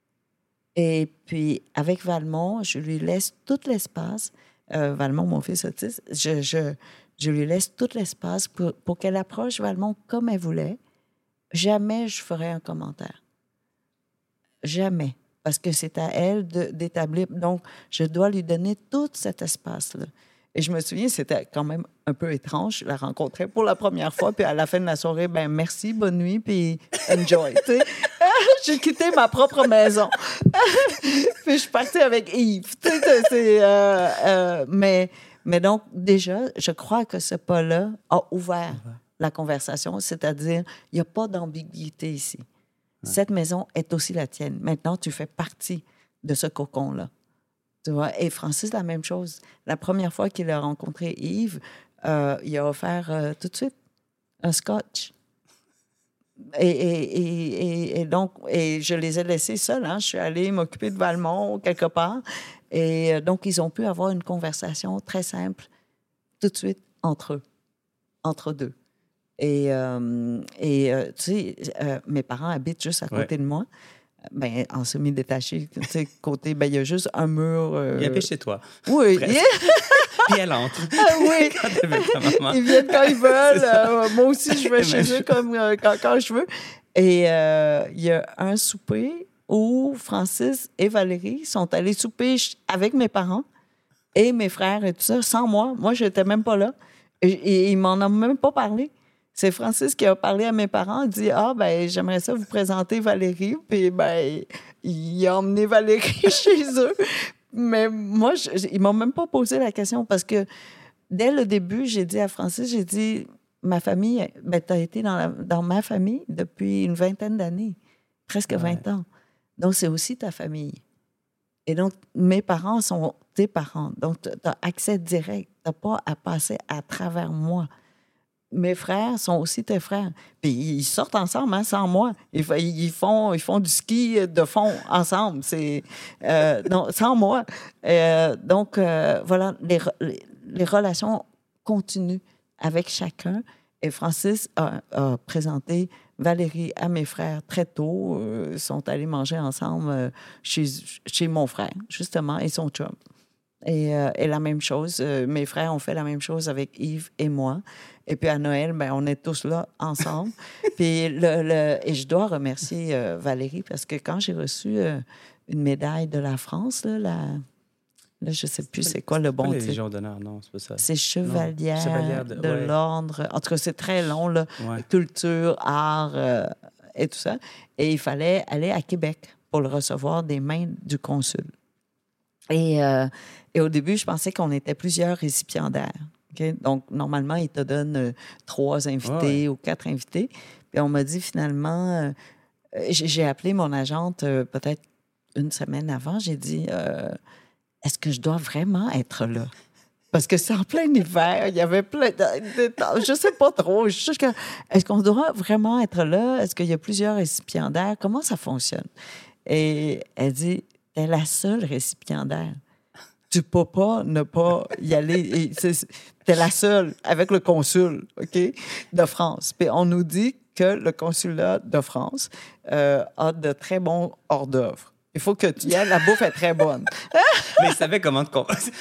Et puis, avec Valmont, je lui laisse tout l'espace. Euh, Valmont, mon fils autiste, je... je Je lui laisse tout l'espace pour, pour qu'elle approche Valmont comme elle voulait. Jamais je ferai un commentaire. Jamais. Parce que c'est à elle de, d'établir. Donc, je dois lui donner tout cet espace-là. Et je me souviens, c'était quand même un peu étrange. Je la rencontrais pour la première fois, puis à la fin de la soirée, ben merci, bonne nuit, puis enjoy. J'ai quitté ma propre maison. Puis je suis partie avec Yves. C'est, euh, euh, mais... Mais donc, déjà, je crois que ce pas-là a ouvert ouais. la conversation, c'est-à-dire, il n'y a pas d'ambiguïté ici. Ouais. Cette maison est aussi la tienne. Maintenant, tu fais partie de ce cocon-là. Tu vois? Et Francis, la même chose. La première fois qu'il a rencontré Yves, euh, il a offert euh, tout de suite un scotch. Et, et, et, et donc, et je les ai laissés seuls. Hein? Je suis allée m'occuper de Valmont, quelque part. Et euh, donc, ils ont pu avoir une conversation très simple, tout de suite, entre eux, entre deux. Et, euh, et euh, tu sais, euh, mes parents habitent juste à côté ouais. de moi. Ben, en semi-détaché, tu sais, côté, ben, il y a juste un mur. Euh... Il habite chez toi. Oui. Puis elle entre. Ah, oui. Quand elle veut ta maman. Ils viennent quand ils veulent. Euh, moi aussi, je vais chez eux comme euh, quand, quand je veux. Et euh, il y a un souper où Francis et Valérie sont allés souper avec mes parents et mes frères et tout ça, sans moi. Moi, je n'étais même pas là. Et, et ils m'en ont même pas parlé. C'est Francis qui a parlé à mes parents, il dit « Ah, ben j'aimerais ça vous présenter Valérie. » Puis, ben, il a emmené Valérie chez eux. Mais moi, je, ils m'ont même pas posé la question parce que dès le début, j'ai dit à Francis, j'ai dit « Ma famille, ben, tu as été dans, la, dans ma famille depuis une vingtaine d'années, presque ouais. vingt ans. Donc, c'est aussi ta famille. Et donc, mes parents sont tes parents. Donc, tu as accès direct. Tu n'as pas à passer à travers moi. Mes frères sont aussi tes frères. Puis ils sortent ensemble, hein, sans moi. Ils, ils, font, ils font du ski de fond ensemble. C'est, euh, non, sans moi. Euh, donc, euh, voilà, les, les relations continuent avec chacun. Et Francis a, a présenté Valérie à mes frères très tôt. Euh, ils sont allés manger ensemble euh, chez, chez mon frère, justement, et son chum. Et, euh, et la même chose, euh, mes frères ont fait la même chose avec Yves et moi. Et puis à Noël, ben, on est tous là ensemble. Puis le, le, et je dois remercier euh, Valérie parce que quand j'ai reçu euh, une médaille de la France, là, la, là je ne sais plus c'est quoi le bon titre. C'est pas la Légion d'honneur, non, c'est pas ça. C'est chevalière, chevalière de, de ouais. l'ordre. En tout cas, c'est très long, là. Ouais. Culture, art euh, et tout ça. Et il fallait aller à Québec pour le recevoir des mains du consul. Et, euh, et au début, je pensais qu'on était plusieurs récipiendaires. Okay? Donc, normalement, ils te donnent euh, trois invités oh, ouais. ou quatre invités. Puis on m'a dit finalement, euh, j'ai, j'ai appelé mon agente euh, peut-être une semaine avant. J'ai dit, euh, est-ce que je dois vraiment être là? Parce que c'est en plein hiver, il y avait plein de... de je sais pas trop. Je sais que, est-ce qu'on doit vraiment être là? Est-ce qu'il y a plusieurs récipiendaires? Comment ça fonctionne? Et elle dit, t'es la seule récipiendaire. Tu peux pas ne pas y aller. T'es la seule avec le consul, OK, de France. Puis on nous dit que le consulat de France euh, a de très bons hors d'œuvre. Il faut que tu y ailles. La bouffe est très bonne. Mais il savait comment te...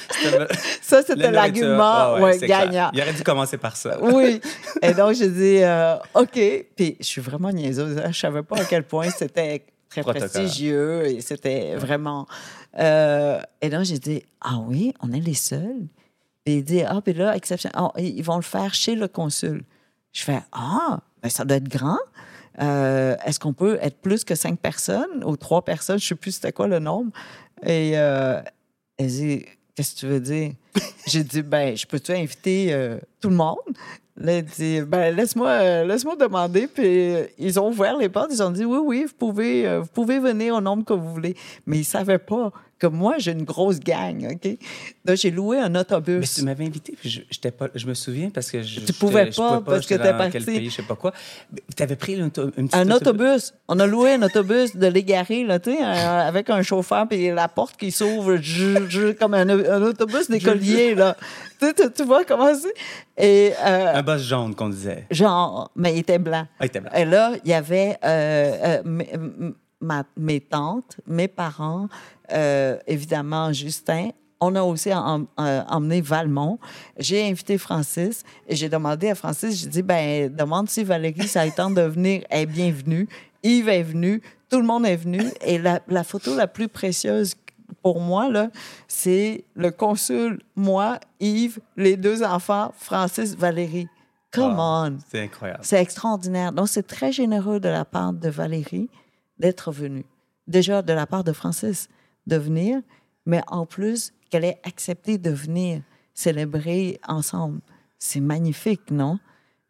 Ça, c'était l'argument oh, ouais, ouais, gagnant. Clair. Il aurait dû commencer par ça. Oui. Et donc, j'ai dit, euh, OK. Puis je suis vraiment niaiseuse. Hein? Je savais pas à quel point c'était très prestigieux et c'était vraiment... Euh, et donc, j'ai dit, ah oui, on est les seuls. Et il dit, ah, puis là, exception, oh, ils vont le faire chez le consul. Je fais, ah, ben ça doit être grand. Euh, est-ce qu'on peut être plus que cinq personnes ou trois personnes? Je ne sais plus c'était quoi le nombre. Et euh, elle dit, qu'est-ce que tu veux dire? J'ai dit, ben, je peux-tu inviter euh, tout le monde? Là, elle dit, ben, laisse-moi, euh, laisse-moi demander. Puis euh, ils ont ouvert les portes. Ils ont dit, oui, oui, vous pouvez, euh, vous pouvez venir au nombre que vous voulez. Mais ils ne savaient pas que moi, j'ai une grosse gang, OK? Donc, j'ai loué un autobus. Mais tu m'avais invité, puis je, j'étais pas, je me souviens parce que je... Tu pouvais je pas, pouvais pas parce que t'es parti. Quel pays, je sais pas quoi. Tu avais pris une, une petite un autobus. autobus. On a loué un autobus de l'égaré, là, tu sais, avec un chauffeur, puis la porte qui s'ouvre comme un, un autobus d'écolier, là. Tu, tu, tu vois comment c'est? Et, euh, un boss jaune, qu'on disait. Genre, mais il était blanc. Ah, il était blanc. Et là, il y avait euh, euh, ma, mes tantes, mes parents, euh, évidemment Justin. On a aussi en, en, emmené Valmont. J'ai invité Francis et j'ai demandé à Francis, j'ai dit, ben demande si Valérie, ça a été de venir, elle est bienvenue. Yves est venu, tout le monde est venu. Et la, la photo la plus précieuse pour moi, là, c'est le consul, moi, Yves, les deux enfants, Francis, Valérie. Come wow, on! C'est incroyable. C'est extraordinaire. Donc, c'est très généreux de la part de Valérie d'être venue. Déjà, de la part de Francis, de venir, mais en plus, qu'elle ait accepté de venir célébrer ensemble. C'est magnifique, non?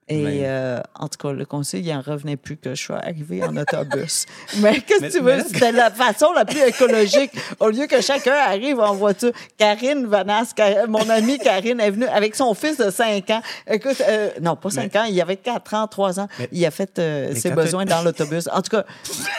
Et Mais- euh, en tout cas, le conseil, il n'en revenait plus que je sois arrivée en autobus. Mais qu'est-ce Mais- que tu mais veux? là- C'était la façon la plus écologique. Au lieu que chacun arrive en voiture. Karine Vanasse, Car- mon amie Karine, est venue avec son fils de cinq ans. Écoute, euh, non, pas cinq ans, il avait quatre ans, trois ans. Mais- il a fait euh, mais ses quand besoins tu- dans l'autobus. En tout cas,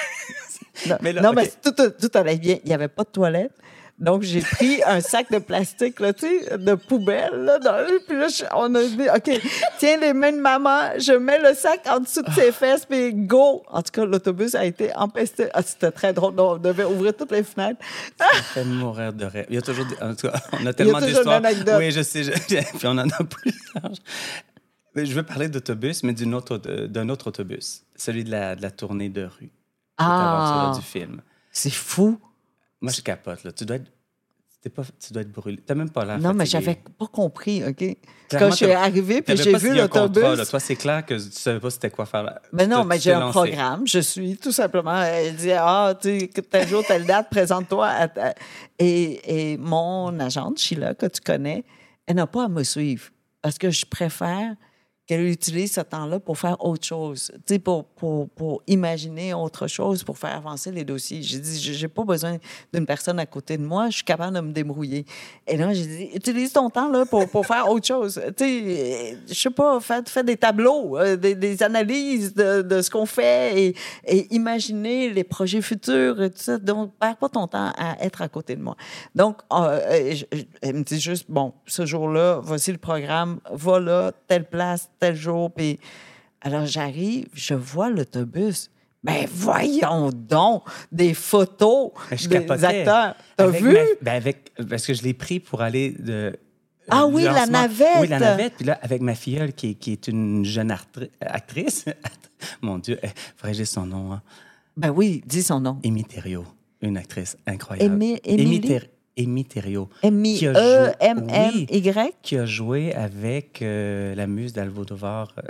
non, Mais là, non, OK. mais tout, tout allait bien. Il n'y avait pas de toilette. Donc, j'ai pris un sac de plastique, là, tu sais, de poubelle, là, dans, puis là, je- on a dit, OK, tiens les mains de maman, je mets le sac en dessous de ses fesses, puis go! En tout cas, l'autobus a été empesté. Ah, c'était très drôle. Non, on devait ouvrir toutes les fenêtres. Ça fait mourir de rêve. Il y a toujours des... En tout cas, on a tellement toujours d'histoires. une anecdote. Oui, je sais. Je... Puis on en a plusieurs. Mais je veux parler d'autobus, mais d'une autre, d'un autre autobus. Celui de la, de la tournée de rue. Cette Ah. aventure-là du film. C'est fou. Moi, je capote, là. Tu dois être... t'es pas... tu dois être brûlé. T'as même pas l'air Non, mais fatigué. j'avais pas compris, OK? Clairement, Quand je suis t'avais- arrivée, puis T'avais j'ai pas vu signé un contrat, là. l'autobus. Toi, c'est clair que tu savais pas c'était quoi faire. Là. Mais non, Tu- mais tu j'ai t'es un lancé. programme. Je suis tout simplement. Elle dit ah, tu sais, tel jour, telle date, présente-toi. à ta- Et, et mon agente, Sheila, que tu connais, elle n'a pas à me suivre parce que je préfère qu'elle utilise ce temps-là pour faire autre chose, tu sais, pour, pour, pour imaginer autre chose, pour faire avancer les dossiers. J'ai dit, j'ai j'ai pas besoin d'une personne à côté de moi, je suis capable de me débrouiller. Et là, j'ai dit, utilise ton temps là pour, pour faire autre chose. Tu sais, je sais pas, fais, fais des tableaux, euh, des, des analyses de, de ce qu'on fait et, et imaginer les projets futurs et tout ça. Donc, perds pas ton temps à être à côté de moi. Donc, euh, je- je- elle me dit juste, bon, ce jour-là, voici le programme, va là, telle place, tel jour. Puis, alors, j'arrive, je vois l'autobus. Ben, voyons donc, des photos Mais je des capotais. acteurs. T'as Avec vu? ma- ben avec, parce que je l'ai pris pour aller de. Ah euh, oui, du la lancement. navette. Oui, la navette. Puis là, avec ma filleule, qui, est- qui est une jeune artri- actrice. Mon Dieu, il faudrait que j'ai son nom. Hein. Ben oui, dis son nom. Amy Thériault, une actrice incroyable. Émi- Amy Émilie? Thé- Amy Thériault. M-I-E-M-M-Y? Qui a joué- Qui a joué avec euh, la muse d'Almodovar. euh,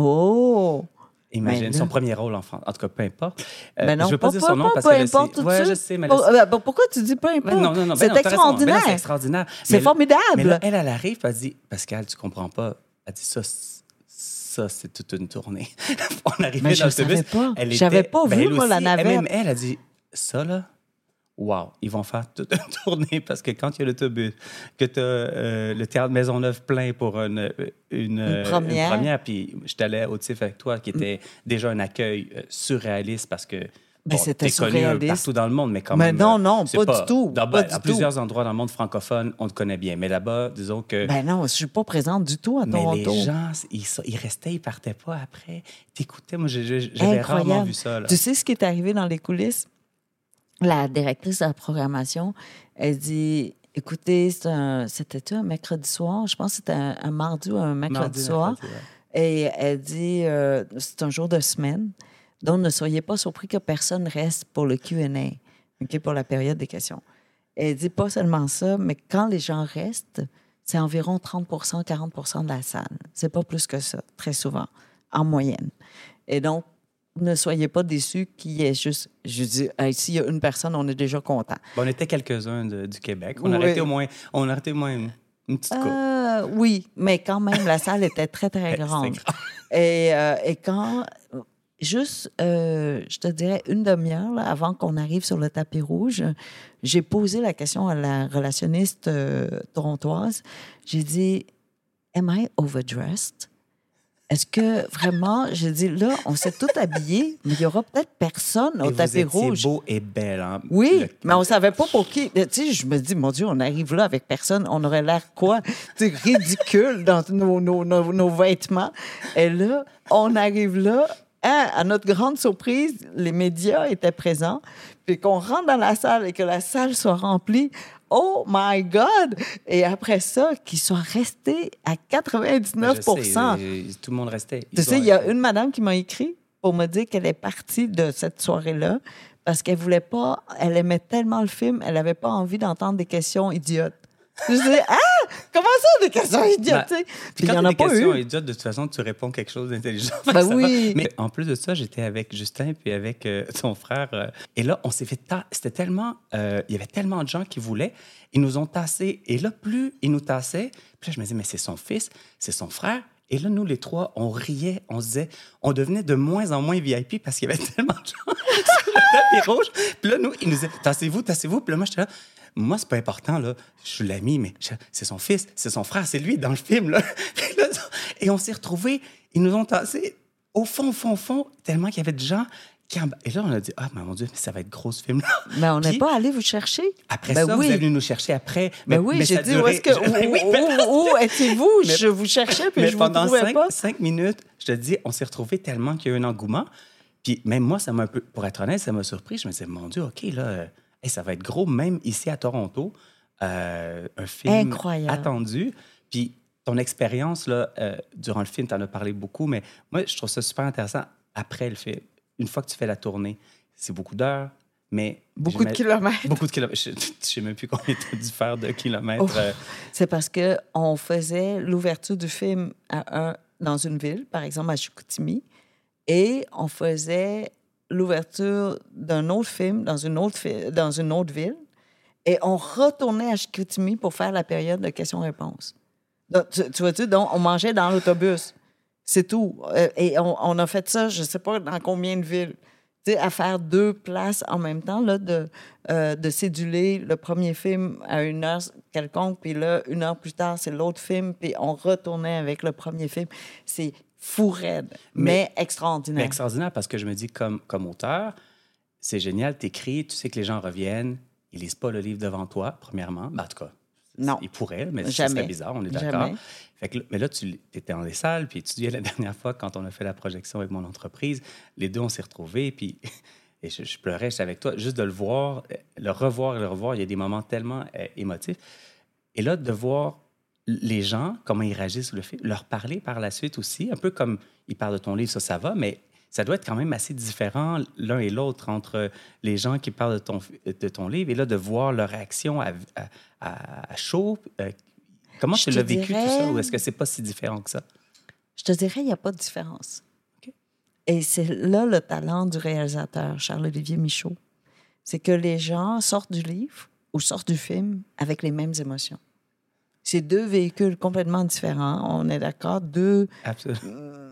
Oh! Imagine, Ben là. son premier rôle en France. En tout cas, peu importe. Euh, Ben non, je veux pas, pas, dire pas, son nom pas, parce peu que... là, importe c'est- tout ouais, ça. je sais, mais... Pour- là, euh, pourquoi tu dis peu Ben importe? non, non, non. ben c'est non, t'as raison. Ben non, extraordinaire. c'est extraordinaire. C'est Mais là- formidable. Mais là, elle, elle arrive, puis elle dit, Pascal, tu comprends pas. Elle dit, ça, c'est- ça, c'est toute une tournée. On arrivait Mais dans je l'autobus. savais pas. elle J'avais était- pas ben, vu, elle moi, la aussi, navette. elle, même elle a dit, ça, là, wow, ils vont faire toute une tournée parce que quand il y a l'autobus, que tu as le théâtre Maisonneuve plein pour une, une, une première. première, puis je t'allais au T I F avec toi, qui était déjà un accueil euh, surréaliste parce que. Ben, bon, c'était t'es connu euh, surréaliste. partout dans le monde, mais quand Mais même. non, euh, non, c'est pas du tout, dans- pas à du tout. plusieurs endroits dans le monde francophone, on te connaît bien. Mais là-bas, disons que. Ben non, je suis pas présente du tout à mais Toronto. les gens, ils, so- ils restaient, ils partaient pas après. T'écoutais, moi, j'ai- j'ai- j'avais rarement Incroyable. vu ça. Là. Tu sais ce qui est arrivé dans les coulisses? La directrice de la programmation, elle dit, écoutez, c'est un- c'était un mercredi soir, je pense que c'était un, un mardi ou un mercredi Mardi, soir. mercredi, ouais. Et elle dit, euh, c'est un jour de semaine, donc ne soyez pas surpris que personne reste pour le Q and A, OK, pour la période des questions. Elle dit pas seulement ça, mais quand les gens restent, c'est environ trente pour cent, quarante pour cent de la salle. C'est pas plus que ça, très souvent, en moyenne. Et donc, ne soyez pas déçus qu'il y ait juste... Je dis, hey, s'il y a une personne, on est déjà content. Bon, on était quelques-uns de- du Québec. On Oui. a arrêté au moins, on a arrêté au moins une, une petite coupe. Euh, oui, mais quand même, la salle était très, très C'était grande. grand. Et, euh, et quand, juste, euh, je te dirais, une demi-heure là, avant qu'on arrive sur le tapis rouge, j'ai posé la question à la relationniste euh, torontoise. J'ai dit, am I overdressed? Est-ce que vraiment, j'ai dit, là, on s'est tous habillés, mais il y aura peut-être personne au Et vous tapis étiez rouge. beau et belle. Hein? Oui, Le- mais on savait pas pour qui. Tu sais, je me dis, mon Dieu, on arrive là avec personne. On aurait l'air quoi? Tu sais, ridicule dans nos, nos, nos, nos vêtements. Et là, on arrive là. Hein, à notre grande surprise, les médias étaient présents. Puis qu'on rentre dans la salle et que la salle soit remplie. Oh my God! Et après ça, qu'ils soient restés à quatre-vingt-dix-neuf pour cent. Je sais, euh, tout le monde restait. Tu sais, il y a une madame qui m'a écrit pour me dire qu'elle est partie de cette soirée-là parce qu'elle voulait pas, elle aimait tellement le film, elle avait pas envie d'entendre des questions idiotes. Je dis, ah! Comment ça, des questions idiotes? Ben, tu sais? Puis Puis il quand y en t'as a des pas questions eu. idiotes, de toute façon, tu réponds quelque chose d'intelligent. Ben Ça va. oui. Mais en plus de ça, j'étais avec Justin puis avec euh, son frère. euh, et là, on s'est fait... ta- C'était tellement... euh, il y avait tellement de gens qui voulaient. Ils nous ont tassés. Et là, plus ils nous tassaient, plus je me disais, mais c'est son fils, c'est son frère. Et là, nous, les trois, on riait, on se disait, on devenait de moins en moins V I P parce qu'il y avait tellement de gens sur le tapis rouge. Puis là, nous, ils nous disaient, tassez-vous, tassez-vous. Puis là, moi, j'étais là, moi, c'est pas important, là. Je suis l'ami, mais je... c'est son fils, c'est son frère, c'est lui dans le film, là. là et on s'est retrouvés, ils nous ont tassés au fond, au fond, au fond, tellement qu'il y avait de gens. Et là, on a dit, ah, mais mon Dieu, mais ça va être gros ce film-là. Mais on n'est Puis, pas allé vous chercher. Après ben ça, oui. vous êtes venu nous chercher après. Mais, mais oui, mais j'ai ça dit, durait... où est-ce que, où, oui, où, où étiez-vous? Mais, je vous cherchais, puis mais je vous trouvais cinq, pas. cinq minutes, je te dis, on s'est retrouvés tellement qu'il y a eu un engouement. Puis même moi, ça m'a un peu, pour être honnête, ça m'a surpris. Je me disais, mon Dieu, OK, là, euh, hey, ça va être gros, même ici à Toronto. Euh, un film Incroyable. Attendu. Puis ton expérience, là, euh, durant le film, tu en as parlé beaucoup, mais moi, je trouve ça super intéressant après le film. Une fois que tu fais la tournée, c'est beaucoup d'heures, mais... Beaucoup de kilomètres. Beaucoup de kilomètres. Je ne sais même plus combien tu as dû faire de kilomètres. Oh, euh... C'est parce qu'on faisait l'ouverture du film à un, dans une ville, par exemple à Chicoutimi, et on faisait l'ouverture d'un autre film dans une autre, dans une autre ville, et on retournait à Chicoutimi pour faire la période de questions-réponses. Donc, tu, tu vois-tu, donc on mangeait dans l'autobus. C'est tout. Et on, on a fait ça, je ne sais pas dans combien de villes. Tu sais, à faire deux places en même temps, là, de, euh, de céduler le premier film à une heure quelconque, puis là, une heure plus tard, c'est l'autre film, puis on retournait avec le premier film. C'est fou raide, mais, mais extraordinaire. Mais extraordinaire, parce que je me dis, comme, comme auteur, c'est génial, t'écris, tu sais que les gens reviennent, ils lisent pas le livre devant toi, premièrement. Ben, en tout cas, non. Ils pourraient, mais Jamais. ça serait bizarre, on est d'accord. Jamais. Fait que, mais là, tu étais dans les salles, puis tu disais la dernière fois, quand on a fait la projection avec mon entreprise, les deux, on s'est retrouvés, puis et je, je pleurais, j'étais avec toi, juste de le voir, le revoir et le revoir, il y a des moments tellement euh, émotifs. Et là, de voir les gens, comment ils réagissent sur le film, leur parler par la suite aussi, un peu comme ils parlent de ton livre, ça, ça va, mais ça doit être quand même assez différent l'un et l'autre entre les gens qui parlent de ton, de ton livre et là, de voir leur réaction à, à, à, à chaud. Euh, comment je tu l'as vécu, dirais... tout ça, ou est-ce que c'est pas si différent que ça? Je te dirais, il n'y a pas de différence. Okay. Et c'est là le talent du réalisateur, Charles-Olivier Michaud. C'est que les gens sortent du livre ou sortent du film avec les mêmes émotions. C'est deux véhicules complètement différents, on est d'accord, deux... Absolument. Euh,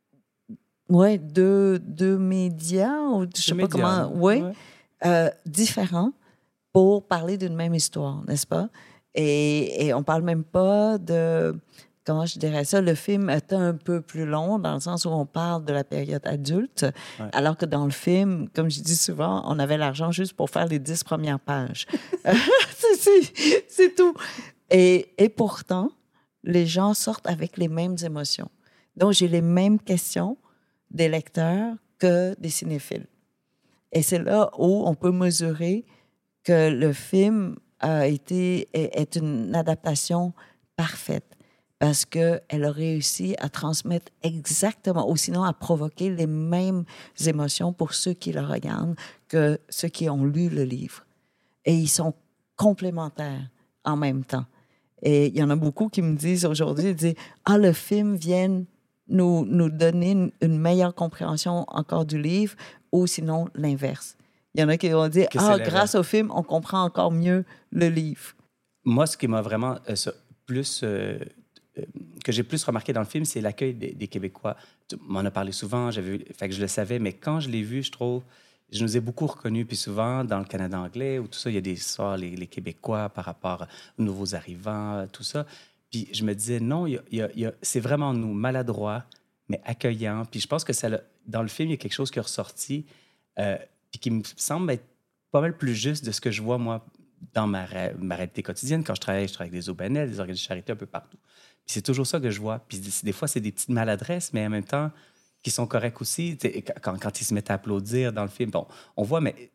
oui, deux, deux médias, ou je ne sais pas comment... Oui, ouais. euh, différents pour parler d'une même histoire, n'est-ce pas? Et, et on ne parle même pas de... Comment je dirais ça? Le film est un peu plus long dans le sens où on parle de la période adulte, ouais. alors que dans le film, comme je dis souvent, on avait l'argent juste pour faire les dix premières pages. c'est, c'est, c'est tout. Et, et pourtant, les gens sortent avec les mêmes émotions. Donc, j'ai les mêmes questions des lecteurs que des cinéphiles. Et c'est là où on peut mesurer que le film a été, est, est une adaptation parfaite parce qu'elle a réussi à transmettre exactement, ou sinon à provoquer les mêmes émotions pour ceux qui le regardent que ceux qui ont lu le livre. Et ils sont complémentaires en même temps. Et il y en a beaucoup qui me disent aujourd'hui, ils disent « Ah, le film vient nous, nous donner une, une meilleure compréhension encore du livre » ou sinon l'inverse. Il y en a qui vont dire « Ah, grâce au film, on comprend encore mieux le livre. » Moi, ce qui m'a vraiment euh, plus... Euh, euh, que j'ai plus remarqué dans le film, c'est l'accueil des, des Québécois. Tu m'en as parlé souvent, j'avais, fait que je le savais, mais quand je l'ai vu, je trouve... Je nous ai beaucoup reconnus, puis souvent, dans le Canada anglais, ou tout ça, il y a des histoires, les, les Québécois, par rapport aux nouveaux arrivants, tout ça. Puis je me disais, non, il y a, il y a, il y a, c'est vraiment nous, maladroits, mais accueillants. Puis je pense que ça, dans le film, il y a quelque chose qui est ressorti, euh, puis qui me semble être pas mal plus juste de ce que je vois, moi, dans ma, ma réalité quotidienne. Quand je travaille, je travaille avec des O B N L, des organismes de charité un peu partout. Puis c'est toujours ça que je vois. Puis des fois, c'est des petites maladresses, mais en même temps... qui sont corrects aussi, quand, quand ils se mettent à applaudir dans le film. Bon, on voit, mais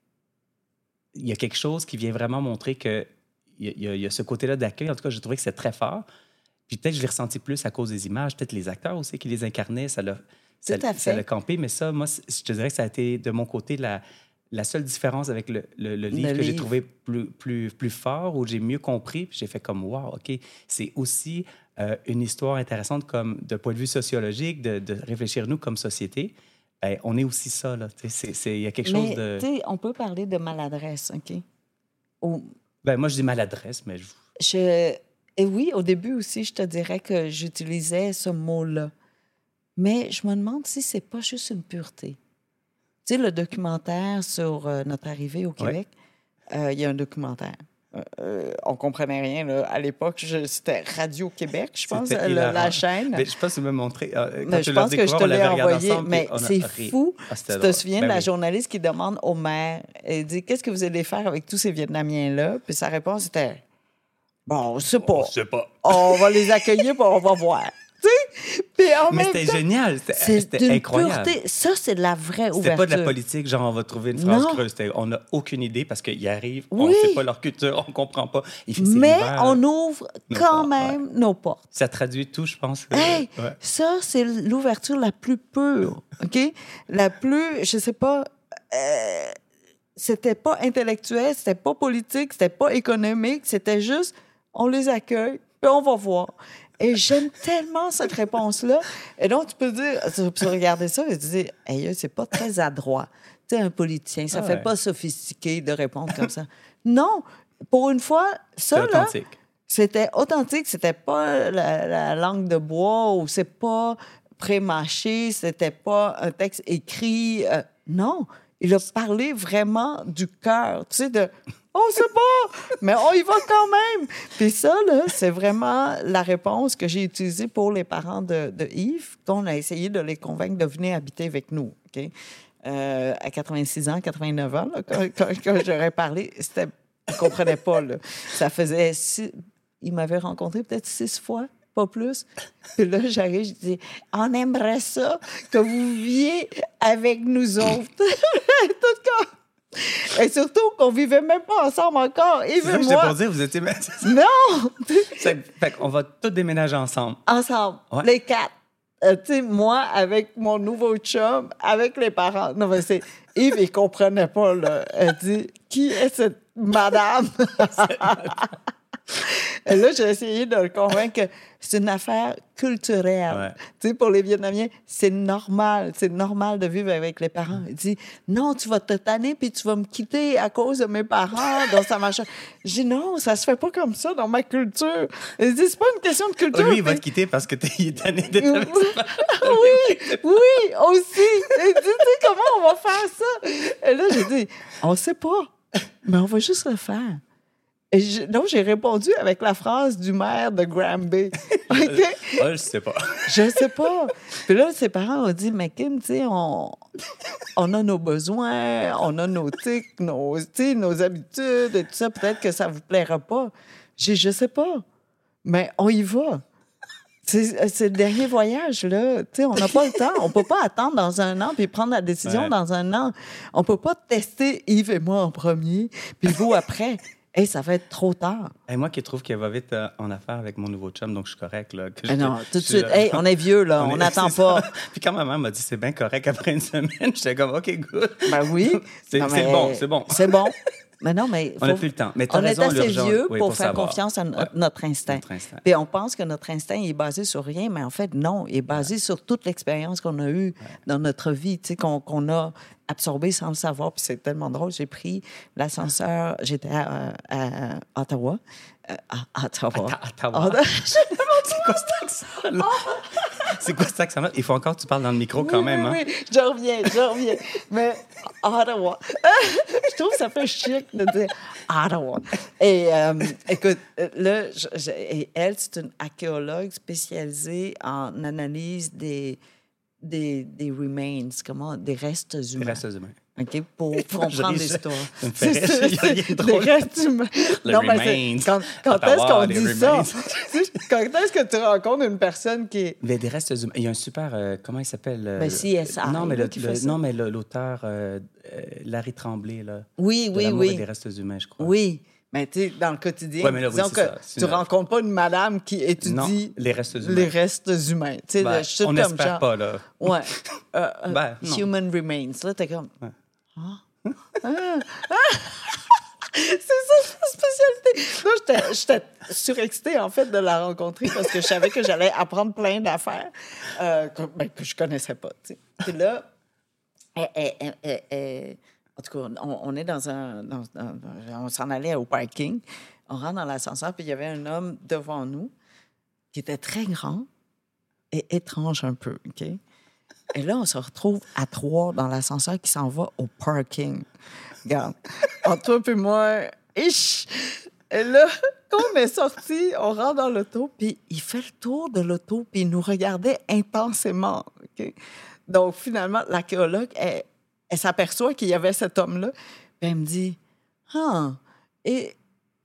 il y a quelque chose qui vient vraiment montrer qu'il y, y, y a ce côté-là d'accueil. En tout cas, j'ai trouvé que c'est très fort. Puis peut-être que je l'ai ressenti plus à cause des images. Peut-être les acteurs aussi qui les incarnaient, ça l'a, ça, ça l'a campé. Mais ça, moi, je te dirais que ça a été, de mon côté, la, la seule différence avec le, le, le livre le que livre. j'ai trouvé plus, plus, plus fort, où j'ai mieux compris. Puis j'ai fait comme, wow, OK, c'est aussi... Euh, une histoire intéressante comme de point de vue sociologique, de, de réfléchir nous comme société. Ben, on est aussi ça, là. Il y a quelque mais, chose de... Mais, on peut parler de maladresse, OK? Ou... Ben, moi, je dis maladresse, mais... Je... je... Et oui, au début aussi, je te dirais que j'utilisais ce mot-là. Mais je me demande si c'est pas juste une pureté. Tu sais, le documentaire sur euh, notre arrivée au Québec, il ouais. euh, y a un documentaire. Euh, on comprenait rien. Là. À l'époque, je, c'était Radio-Québec, je pense, la, la chaîne. Mais je pense que tu m'as montré. Euh, quand mais tu je pense que je te l'ai envoyé. Ensemble, mais c'est fou. Ah, tu te drôle. souviens ben de la oui. journaliste qui demande au maire, elle dit, qu'est-ce que vous allez faire avec tous ces Vietnamiens-là? Puis sa réponse était, bon, on ne sait pas. On sait pas. On va les accueillir, puis on va voir. Mais c'était temps, génial, c'était, c'était incroyable. Pureté. Ça, c'est de la vraie ouverture. C'était pas de la politique, genre on va trouver une phrase non. creuse. C'était, on n'a aucune idée parce qu'ils arrivent, oui. on ne sait pas leur culture, on ne comprend pas. Il fait, mais l'hiver, on ouvre quand portes, même ouais. nos portes. Ça traduit tout, je pense. Hey, ouais. Ça, c'est l'ouverture la plus pure, OK? La plus, je sais pas... Euh, c'était pas intellectuel, c'était pas politique, c'était pas économique, c'était juste, on les accueille, puis on va voir. Et j'aime tellement cette réponse-là. Et donc, tu peux dire, tu peux regarder ça et te dire, hey, c'est pas très adroit. Tu sais, un politicien, ça ah fait ouais. pas sophistiqué de répondre comme ça. Non, pour une fois, ça, c'est là, authentique. C'était authentique. C'était pas la, la langue de bois ou c'est pas pré-mâché, c'était pas un texte écrit. Euh, non, il a parlé vraiment du cœur. Tu sais, de... On ne sait pas, mais on y va quand même. Puis ça, là, c'est vraiment la réponse que j'ai utilisée pour les parents de, de Yves, qu'on a essayé de les convaincre de venir habiter avec nous. Okay? Euh, à quatre-vingt-six ans, quatre-vingt-neuf ans, là, quand, quand, quand j'aurais parlé, c'était, ils ne comprenaient pas. Là. Ça faisait six... Ils m'avaient rencontré peut-être six fois, pas plus. Puis là, j'arrive, je dis, on aimerait ça que vous viviez avec nous autres. Tout comme... Et surtout qu'on vivait même pas ensemble encore. Yves c'est ça que moi... je pour dire, vous étiez... Non! Fait qu'on va tous déménager ensemble. Ensemble, ouais. Les quatre. Euh, tu sais, moi, avec mon nouveau chum, avec les parents. Non, mais c'est... Yves, il comprenait pas, là. Elle dit, qui est cette madame? Et là, j'ai essayé de le convaincre que c'est une affaire culturelle. Ouais. Tu sais, pour les Vietnamiens, c'est normal. C'est normal de vivre avec les parents. Il dit, non, tu vas te tanner puis tu vas me quitter à cause de mes parents. Dans sa machin. Je dis, non, ça se fait pas comme ça dans ma culture. Il dit, c'est pas une question de culture. Oh, lui, il va te quitter parce que t'es tanné d'être avec ses parents. Oui, oui, aussi. Il dit, tu sais, comment on va faire ça? Et là, j'ai dit, on sait pas, mais on va juste le faire. Et je, donc, j'ai répondu avec la phrase du maire de Granby. Okay? Ah, je sais pas. Je sais pas. Puis là, ses parents ont dit, mais Kim, tu sais, on, on a nos besoins, on a nos tics, nos, nos habitudes et tout ça. Peut-être que ça vous plaira pas. J'ai dit, je sais pas. Mais on y va. C'est, c'est le dernier voyage, là. Tu sais, on n'a pas le temps. On peut pas attendre dans un an puis prendre la décision ouais. dans un an. On peut pas tester Yves et moi en premier puis vous après. Hey, ça va être trop tard. Et moi qui trouve qu'elle va vite euh, en affaire avec mon nouveau chum, donc je suis correct. Là, que je, non, tout de suite. Euh, hey, on est vieux, là. On n'attend pas. Puis quand ma mère m'a dit c'est bien correct après une semaine, j'étais comme OK, good. Ben oui. c'est, non, c'est bon, c'est bon. C'est bon. Mais non, mais. Faut... On n'a plus le temps. Mais on raison, est assez l'urgence, vieux oui, pour, pour faire savoir. confiance à no- ouais. notre instinct. Notre instinct. Puis on pense que notre instinct est basé sur rien, mais en fait, non. Il est basé ouais. sur toute l'expérience qu'on a eue ouais. dans notre vie, tu sais, qu'on, qu'on a absorbé sans le savoir. Puis c'est tellement drôle. J'ai pris l'ascenseur, j'étais à, à, à Ottawa. Euh, à Ottawa. À Ottawa. Ah, c'est quoi cet accent-là? C'est quoi cet accent-là? Il faut encore que tu parles dans le micro quand oui, même. Oui, hein? oui, je reviens, je reviens. Mais Ottawa. Je trouve que ça fait chic de dire Ottawa. Et euh, écoute, là, je, je, et elle, c'est une archéologue spécialisée en analyse des, des, des remains, comment, des restes humains. Des restes humains. OK, pour comprendre l'histoire. Ça me fait rire. Il y a rien de drôle. Les restes humains. Le non, remains. Quand, quand est-ce qu'on dit ça? Quand est-ce que tu rencontres une personne qui est... Mais des restes humains. Il y a un super... Euh, comment il s'appelle? Euh, ben, C S I. Non, mais, le, le, non, mais le, l'auteur euh, euh, Larry Tremblay, là. Oui, oui, oui. Des restes humains, je crois. Oui. Mais tu sais, dans le quotidien, ouais, mais là, oui, disons que tu ne une... rencontres pas une madame qui étudie non, les restes humains. Les restes humains. Ben, le, on n'espère genre... pas, là. Ouais. Euh, euh, ben, human remains. Là, t'es comme... Ouais. Ah. ah. C'est ça, sa spécialité. Là, j'étais, j'étais surexcitée, en fait, de la rencontrer parce que je savais que j'allais apprendre plein d'affaires euh, que, ben, que je connaissais pas. T'sais. Puis là, elle, elle, elle, elle, elle, en tout cas, on, on est dans un... Dans, dans, on s'en allait au parking. On rentre dans l'ascenseur, puis il y avait un homme devant nous qui était très grand et étrange un peu, OK? Et là, on se retrouve à trois dans l'ascenseur qui s'en va au parking. Regarde, entre toi et moi, ish! Et là, quand on est sorti, on rentre dans l'auto, puis il fait le tour de l'auto, puis il nous regardait intensément, OK? Donc, finalement, l'archéologue, elle, elle s'aperçoit qu'il y avait cet homme-là, puis elle me dit, « Huh, it, it's... »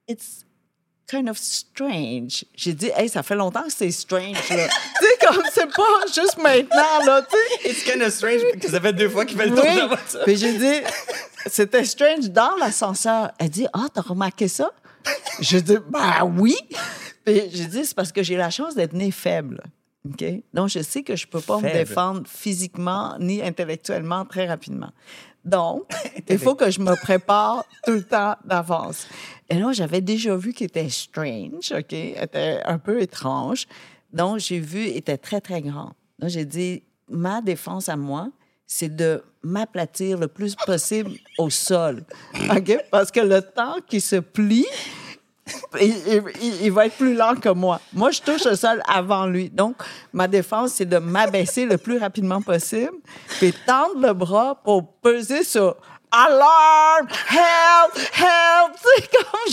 kind of strange. J'ai dit, hey, ça fait longtemps que c'est strange, là. Tu sais, comme c'est pas juste maintenant, là, tu sais. It's kind of strange, parce que ça fait deux fois qu'il fait le tour oui. de la voiture. Puis j'ai dit, c'était strange dans l'ascenseur. Elle dit, ah, t'as remarqué ça? J'ai dit, ben oui. Puis j'ai dit, c'est parce que j'ai la chance d'être née faible. OK? Donc, je sais que je peux pas faible. me défendre physiquement ni intellectuellement très rapidement. Donc, il faut que je me prépare tout le temps d'avance. Et là, j'avais déjà vu qu'il était strange, OK? Il était un peu étrange. Donc, j'ai vu, il était très, très grand. Donc, j'ai dit, ma défense à moi, c'est de m'aplatir le plus possible au sol, OK? Parce que le temps qu'il se plie, il, il, il va être plus lent que moi. Moi, je touche le sol avant lui. Donc, ma défense, c'est de m'abaisser le plus rapidement possible, puis tendre le bras pour peser sur « Alarme! Help! Help! » Tu sais, comme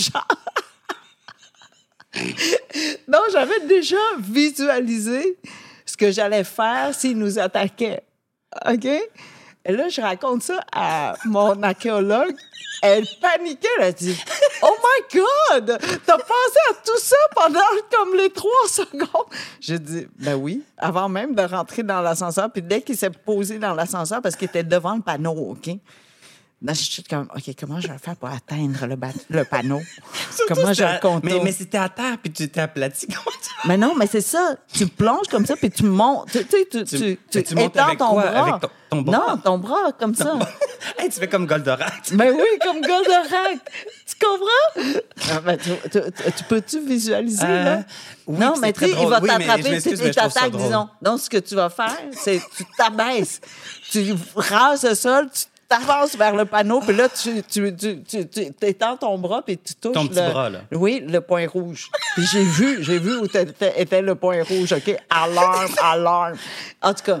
genre... Donc, j'avais déjà visualisé ce que j'allais faire s'il nous attaquait. OK? Et là, je raconte ça à mon archéologue. Elle paniquait, elle a dit « Oh my God! T'as pensé à tout ça pendant comme les trois secondes? » J'ai dit « Ben oui, avant même de rentrer dans l'ascenseur. » Puis dès qu'il s'est posé dans l'ascenseur, parce qu'il était devant le panneau, OK? Là, je suis comme « OK, comment je vais faire pour atteindre le, ba- le panneau? Comment je vais le compter? » Mais, mais c'était à terre, puis tu t'es aplati. Comment tu... Mais non, mais c'est ça. Tu plonges comme ça, puis tu montes. Tu, tu, tu, tu, tu, tu montes avec ton quoi? bras. Avec ton, ton bras? Non, ton bras, comme ça. Hey, tu fais comme Goldorak. Ben oui, comme Goldorak. Tu comprends? Ah, ben, tu, tu, tu, tu peux-tu visualiser, euh, là? Oui, non, mais tu sais, il va oui, t'attraper, il t'attaque, disons. Donc, ce que tu vas faire, c'est tu t'abaisses. Tu rases le sol, tu t'avances vers le panneau, puis là, tu, tu, tu, tu, tu étends ton bras, puis tu touches ton petit le, bras, là. Oui, le point rouge. Puis j'ai vu, j'ai vu où était, était le point rouge, OK? Alarme, alarme. En tout cas,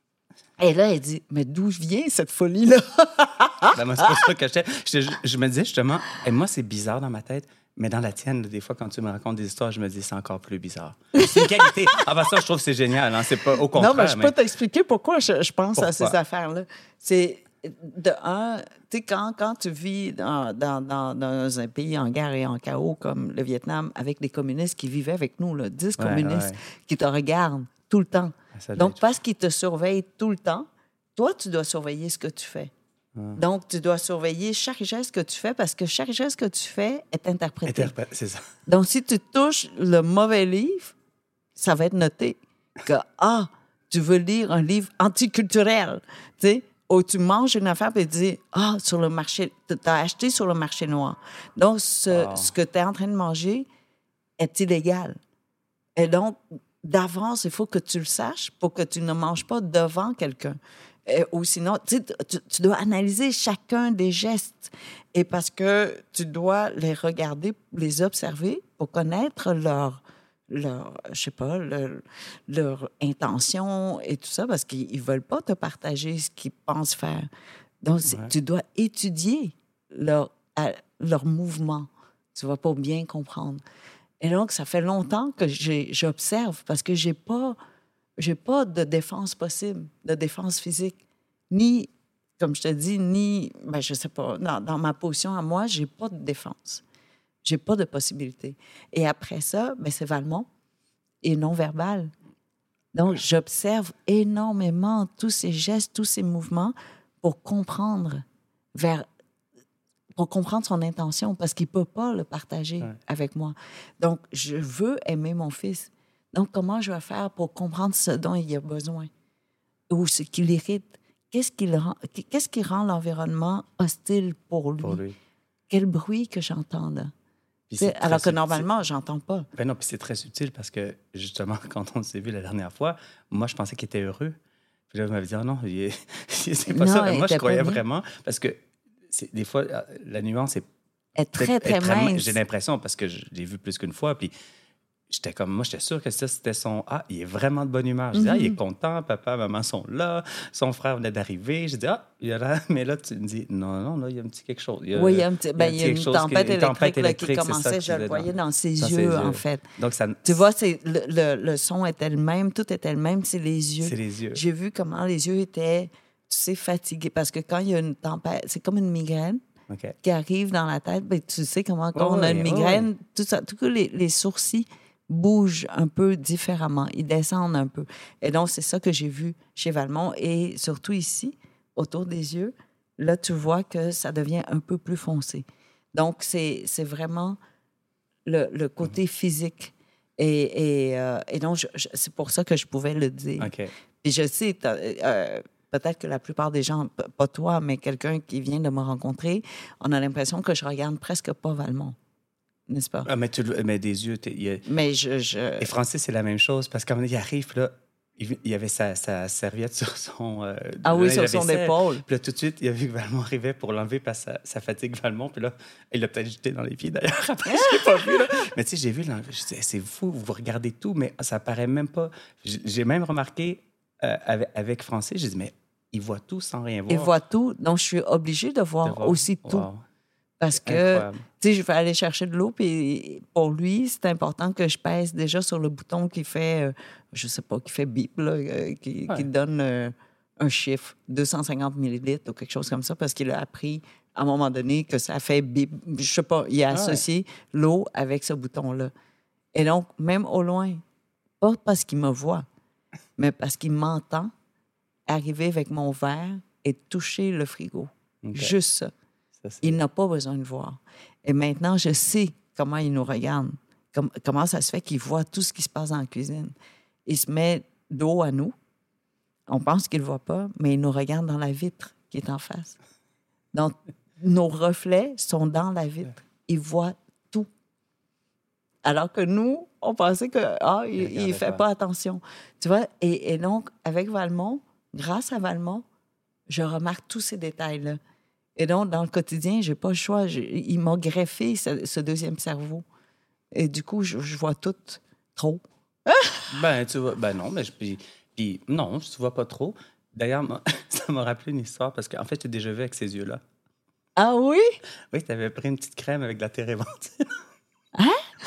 et là, elle dit, mais d'où vient cette folie-là? Ben, moi, c'est pas ça que j'étais. Je, je me disais justement, et moi, c'est bizarre dans ma tête, mais dans la tienne, des fois, quand tu me racontes des histoires, je me dis, c'est encore plus bizarre. C'est une qualité. Ah, ben ça, je trouve que c'est génial. Hein? C'est pas au contraire. Non, mais je peux mais... t'expliquer pourquoi je, je pense pourquoi? à ces affaires-là. C'est, de un, tu sais, quand, quand tu vis dans, dans, dans, dans un pays en guerre et en chaos comme le Vietnam, avec des communistes qui vivaient avec nous, là, dix ouais, communistes ouais. qui te regardent tout le temps. Ça Donc, parce qu'ils te surveillent tout le temps, toi, tu dois surveiller ce que tu fais. Hum. Donc, tu dois surveiller chaque geste que tu fais parce que chaque geste que tu fais est interprété. Interprète, c'est ça. Donc, si tu touches le mauvais livre, ça va être noté que, ah, tu veux lire un livre anticulturel, tu sais, ou tu manges une affaire et tu dis, ah, sur le marché, tu as acheté sur le marché noir. Donc, ce, oh. ce que tu es en train de manger est illégal. Et donc, d'avance, il faut que tu le saches pour que tu ne manges pas devant quelqu'un. Et, ou sinon, tu, tu dois analyser chacun des gestes. Et parce que tu dois les regarder, les observer pour connaître leur, leur je sais pas, leur, leur intention et tout ça, parce qu'ils ne veulent pas te partager ce qu'ils pensent faire. Donc, ouais. tu dois étudier leur, leur mouvement. Tu vas pas bien comprendre. Et donc, ça fait longtemps que j'ai, j'observe parce que j'ai pas... J'ai pas de défense possible, de défense physique. Ni, comme je te dis, ni, ben je sais pas, dans, dans ma position à moi, j'ai pas de défense. J'ai pas de possibilité. Et après ça, ben c'est Valmont et non-verbal. Donc, j'observe énormément tous ces gestes, tous ces mouvements pour comprendre vers... pour comprendre son intention, parce qu'il peut pas le partager ouais. avec moi. Donc, je veux aimer mon fils. Donc, comment je vais faire pour comprendre ce dont il a besoin ou ce qui l'irrite? Qu'est-ce qui, le rend, qu'est-ce qui rend l'environnement hostile pour lui? Pour lui. Quel bruit que j'entends là? Alors que subtil. Normalement, je n'entends pas. Ben non, puis c'est très subtil parce que, justement, quand on s'est vu la dernière fois, moi, je pensais qu'il était heureux. Puis là, vous m'avez dit, oh non, il est... c'est pas non, ça. Mais moi, je croyais vraiment, parce que c'est, des fois, la nuance est est très, très, très mince. J'ai l'impression, parce que je l'ai vu plus qu'une fois, puis j'étais comme, moi, j'étais sûr que ça, c'était son... Ah, il est vraiment de bonne humeur. Je dis, mm-hmm. ah, il est content, papa, maman sont là, son frère venait d'arriver. Je dis, ah, il y a là... Mais là, tu me dis, non, non, là, il y a un petit quelque chose. Il y a, oui, il y a, un petit... ben, il y a, il y a une, tempête qui, électrique, une tempête électrique là, qui commençait, je le voyais dans, dans ses dans yeux, ses yeux, en fait. Donc, ça... Tu vois, c'est, le, le, le son était le même, tout était le même, c'est les yeux. C'est les yeux. J'ai vu comment les yeux étaient, tu sais, fatigués, parce que quand il y a une tempête, c'est comme une migraine. Okay. Qui arrive dans la tête, ben, tu sais comment quand oh, on a une migraine, oh, oui. tout ça, tout les, les sourcils bougent un peu différemment, ils descendent un peu. Et donc, c'est ça que j'ai vu chez Valmont. Et surtout ici, autour des yeux, là, tu vois que ça devient un peu plus foncé. Donc, c'est, c'est vraiment le, le côté physique. Et, et, euh, et donc, je, je, c'est pour ça que je pouvais le dire. Okay. Et je sais... Euh, peut-être que la plupart des gens, pas toi, mais quelqu'un qui vient de me rencontrer, on a l'impression que je regarde presque pas Valmont, n'est-ce pas? Ah, mais, tu, mais des yeux... Y a... Mais je, je... Et Francis, c'est la même chose, parce que quand il arrive, là, il, il avait sa, sa serviette sur son... Euh, ah oui, sur son épaule. Puis là, tout de suite, il a vu que Valmont arrivait pour l'enlever parce que ça, ça fatigue Valmont. Puis là, il l'a peut-être jeté dans les pieds, d'ailleurs. Après, je l'ai pas vu, là. Mais tu sais, j'ai vu l'enlever. Je disais, c'est fou, vous regardez tout, mais ça paraît même pas... J'ai même remarqué euh, avec, avec Francis, j'ai dit, mais... Il voit tout sans rien voir. Il voit tout. Donc, je suis obligée de voir, de voir. aussi tout. Wow. Parce que, tu sais, je vais aller chercher de l'eau, puis pour lui, c'est important que je pèse déjà sur le bouton qui fait, euh, je sais pas, qui fait bip, là, euh, qui, ouais. qui donne euh, un chiffre, deux cent cinquante millilitres ou quelque chose comme ça, parce qu'il a appris à un moment donné que ça fait bip. Je sais pas, il a associé ouais. l'eau avec ce bouton-là. Et donc, même au loin, pas parce qu'il me voit, mais parce qu'il m'entend, arriver avec mon verre et toucher le frigo. Okay. Juste ça. ça il n'a pas besoin de voir. Et maintenant, je sais comment il nous regarde. Comme, comment ça se fait qu'il voit tout ce qui se passe dans la cuisine. Il se met dos à nous. On pense qu'il ne voit pas, mais il nous regarde dans la vitre qui est en face. Donc, nos reflets sont dans la vitre. Il voit tout. Alors que nous, on pensait qu'il ah, il ne fait pas. pas attention. Tu vois? Et, et donc, avec Valmont, grâce à Valmont, je remarque tous ces détails-là. Et donc, dans le quotidien, je n'ai pas le choix. Je, il m'a greffé ce, ce deuxième cerveau. Et du coup, je, je vois tout trop. ben, tu vois, ben non, mais je, puis, puis non, tu vois pas trop. D'ailleurs, moi, ça m'a rappelé une histoire parce qu'en fait, tu as déjà vu avec ces yeux-là. Ah oui? Oui, tu avais pris une petite crème avec de la térébenthine. Hein?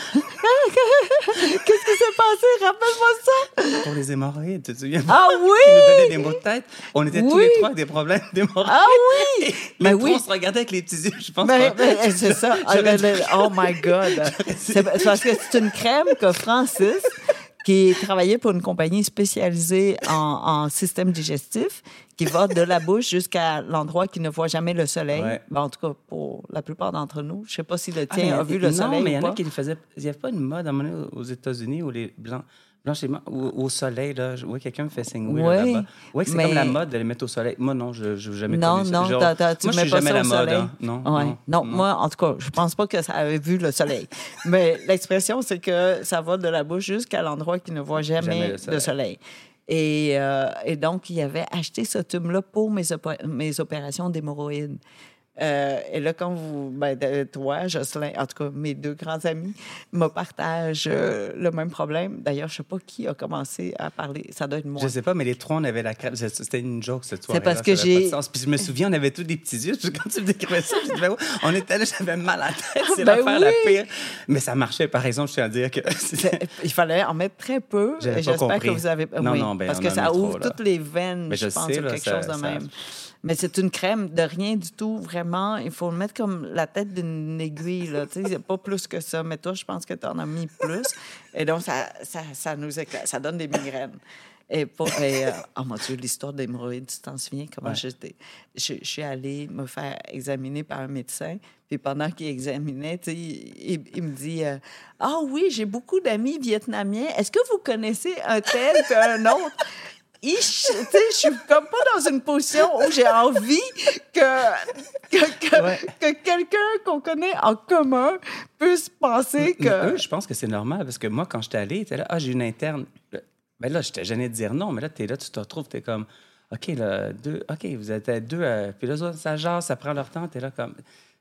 Qu'est-ce qui s'est passé? Rappelle-moi ça. Pour les hémorroïdes, tu te souviens? Ah oui! Qui nous donnait des maux de tête. On était oui. tous les trois avec des problèmes d'hémorroïdes. Ah oui! Mais oui. on se regardait avec les petits yeux, je pense. Mais, mais, c'est ça. Oh my God. C'est parce que c'est une crème que Francis, qui travaillait pour une compagnie spécialisée en, en système digestif, qui va de la bouche jusqu'à l'endroit qui ne voit jamais le soleil. Ouais. Ben, en tout cas, pour la plupart d'entre nous. Je ne sais pas si le tien ah, a vu le non, soleil ou pas. Non, mais il y en a qui le faisaient... Il n'y avait pas une mode à un moment donné aux États-Unis où les Blancs... Blanchiment, au, au soleil, là. Oui, quelqu'un me fait signe oui, oui, là, là-bas. Oui, c'est mais... comme la mode de les mettre au soleil. Moi, non, je n'ai jamais non, connu non, ça. Genre, t'as, t'as, tu moi, je mets suis pas jamais ça la au mode. soleil. Hein. Non, ouais. non, non, non, moi, en tout cas, je pense pas que ça avait vu le soleil. Mais l'expression, c'est que ça va de la bouche jusqu'à l'endroit qui ne voit jamais, jamais le soleil. De soleil. Et, euh, et donc, il avait acheté ce tube-là pour mes, op- mes opérations d'hémorroïdes. Euh, et là, quand vous, ben, toi, Jocelyn, en tout cas, mes deux grands amis, me partagent euh, le même problème. D'ailleurs, je ne sais pas qui a commencé à parler. Ça doit être moi. Je ne sais pas, mais les trois, on avait la crème. C'était une joke, cette soirée. C'est parce que j'ai... Puis je me souviens, on avait tous des petits yeux. Puis quand tu me décrivais ça, je disais, on était là, j'avais mal à la tête. C'est ben l'affaire oui. la pire. Mais ça marchait, par exemple, je tiens à dire que... Il fallait en mettre très peu. J'avais et pas j'espère compris. que vous avez... Non, oui, non, ben, parce que ça ouvre trop, toutes les veines, mais je, je pense, sais, ou là, quelque ça, chose de ça... même. Mais c'est une crème de rien du tout, vraiment. Il faut le mettre comme la tête d'une aiguille, là. Tu sais, c'est pas plus que ça. Mais toi, je pense que tu en as mis plus. Et donc, ça, ça, ça nous éclate. Ça donne des migraines. Et, pour, et euh, oh mon Dieu, l'histoire d'hémorroïdes, tu t'en souviens? Comment ouais. j'étais? Je, je suis allée me faire examiner par un médecin. Puis pendant qu'il examinait, tu sais, il, il, il me dit euh, « Ah oui, j'ai beaucoup d'amis vietnamiens. Est-ce que vous connaissez un tel puis un autre? » Je suis comme pas dans une position où j'ai envie que, que, que, ouais. que quelqu'un qu'on connaît en commun puisse penser que... Mais eux, je pense que c'est normal, parce que moi, quand j'étais allée, t'es là, ah, j'ai une interne. Ben là, j'étais gênée de dire non, mais là, t'es là, tu te retrouves, t'es comme, OK, là, deux, OK, vous êtes deux, euh, puis là, ça jase, ça prend leur temps, t'es là comme...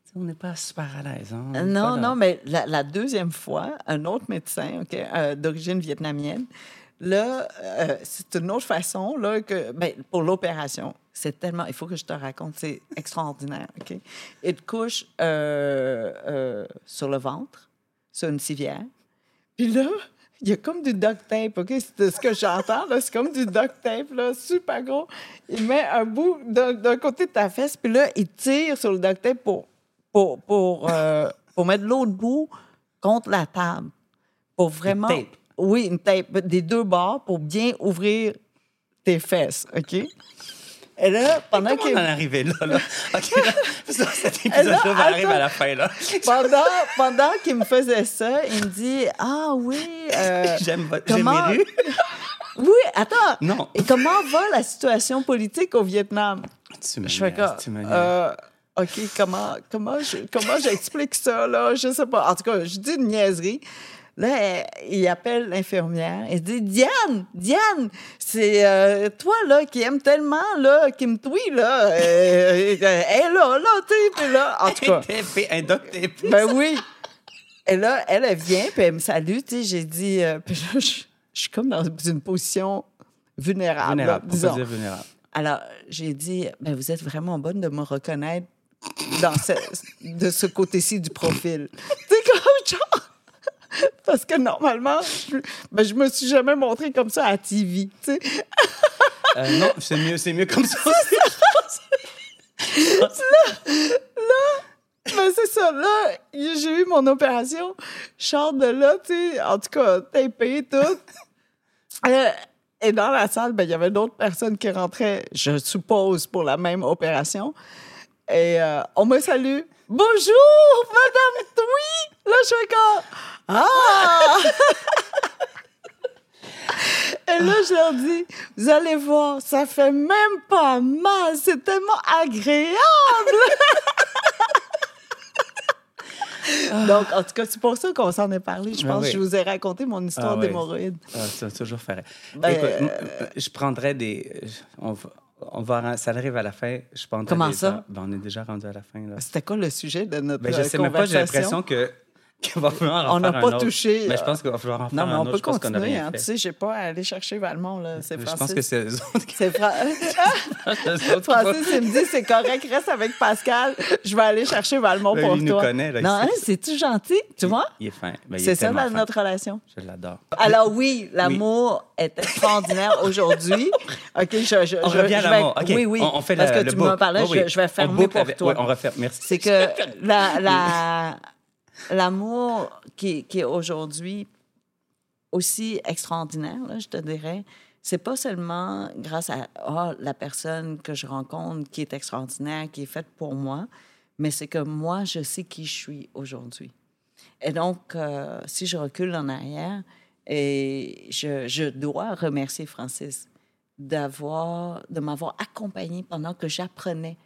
On n'est pas super à l'aise. Hein? Euh, non, non, mais la, la deuxième fois, un autre médecin, OK, euh, d'origine vietnamienne, là, euh, c'est une autre façon, là, que, ben, pour l'opération. C'est tellement... Il faut que je te raconte, c'est extraordinaire, OK? Il te couche euh, euh, sur le ventre, sur une civière. Puis là, il y a comme du duct tape, OK? C'est ce que j'entends, là. C'est comme du duct tape, là, super gros. Il met un bout d'un, d'un côté de ta fesse, puis là, il tire sur le duct tape pour... Pour, pour, euh, pour mettre l'autre bout contre la table. Pour vraiment... Une tape. Oui, une tape des deux bords pour bien ouvrir tes fesses, OK? Et là, pendant Et comment qu'il... on en est arrivé là, là? OK, là, ça, cet épisode-là là, va arriver attends. à la fin, là. Pendant, pendant qu'il me faisait ça, il me dit « Ah oui... euh, J'aime, votre- comment- j'aime mes rues. Oui, attends. Non. Et comment va la situation politique au Vietnam? Tu me Je fais niaises, comme, tu me niaises. euh, OK, comment, comment, je, comment j'explique ça, là? Je sais pas. En tout cas, je dis une niaiserie. Là, elle- il appelle l'infirmière. Il dit, Diane, Diane, c'est euh, toi, là, qui aime tellement, là, Kim Thuy, là. Euh, euh, elle est là, là, tu sais. Puis là, en tout cas. Un duct tape. Ben oui. Et là, elle, elle vient, puis elle me salue, tu sais. J'ai dit, euh, puis là, je, je suis comme dans une position vulnérable, Vulnérable, là, pour pas disons. dire vulnérable. Alors, j'ai dit, ben, vous êtes vraiment bonne de me reconnaître dans ce, de ce côté-ci du profil. C'est comme genre... Parce que normalement, je, ben, je me suis jamais montrée comme ça à T V, tu sais. Euh, non, c'est mieux, c'est mieux comme ça. Ben, c'est ça, là, j'ai eu mon opération. Je sors de là, tu sais, en tout cas, tapé, tout. Euh, et dans la salle, ben, il y avait d'autres personnes qui rentraient, je suppose, pour la même opération. Et euh, on me salue. Bonjour, Madame Thuy! Là, je fais comme... Ah! Et là, je leur dis, vous allez voir, ça fait même pas mal, c'est tellement agréable! Donc, en tout cas, c'est pour ça qu'on s'en est parlé. Je Ah pense oui. que je vous ai raconté mon histoire Ah oui. d'hémorroïdes. Ah, ça, toujours ferait. Ben, Écoute, euh, m- m- je prendrais des... On va, on va, ça arrive à la fin. Je prendrais Comment des ça? heures. Ben, on est déjà rendu à la fin, là. C'était quoi le sujet de notre Ben, je euh, sais même pas, j'ai conversation? l'impression que, qu'il va falloir en On faire n'a un pas autre. touché, Mais je euh, pense qu'il va falloir en faire Non, mais un on autre. peut Je pense qu'on n'a continuer. rien Hein. Tu fait. sais, j'ai pas à aller chercher Valmont, là. C'est Je Francis. pense que c'est eux autres qui... C'est Fra- eux autres qui Francis, il me dit, c'est correct, reste avec Pascal. Je vais aller chercher Valmont Là, pour lui, il nous toi. connaît, là, non, il hein, sait. c'est-tu gentil? Tu vois? Il est fin. Ben, il est C'est ça, tellement la- fin. notre relation. Je l'adore. Alors oui, l'amour est extraordinaire aujourd'hui. OK, je, je, On je, revient à je vais- l'amour. OK, Oui, oui, on, on fait parce le, que le tu book. me parlais, Oui, oui. je, je vais On fermer book pour avec- toi. oui, on referme. Merci. C'est que la, la, l'amour qui, qui est aujourd'hui aussi extraordinaire, là, je te dirais, c'est pas seulement grâce à ah, la personne que je rencontre qui est extraordinaire, qui est faite pour moi, mais c'est que moi, je sais qui je suis aujourd'hui. Et donc, euh, si je recule en arrière, et je, je dois remercier Francis d'avoir, de m'avoir accompagné pendant que j'apprenais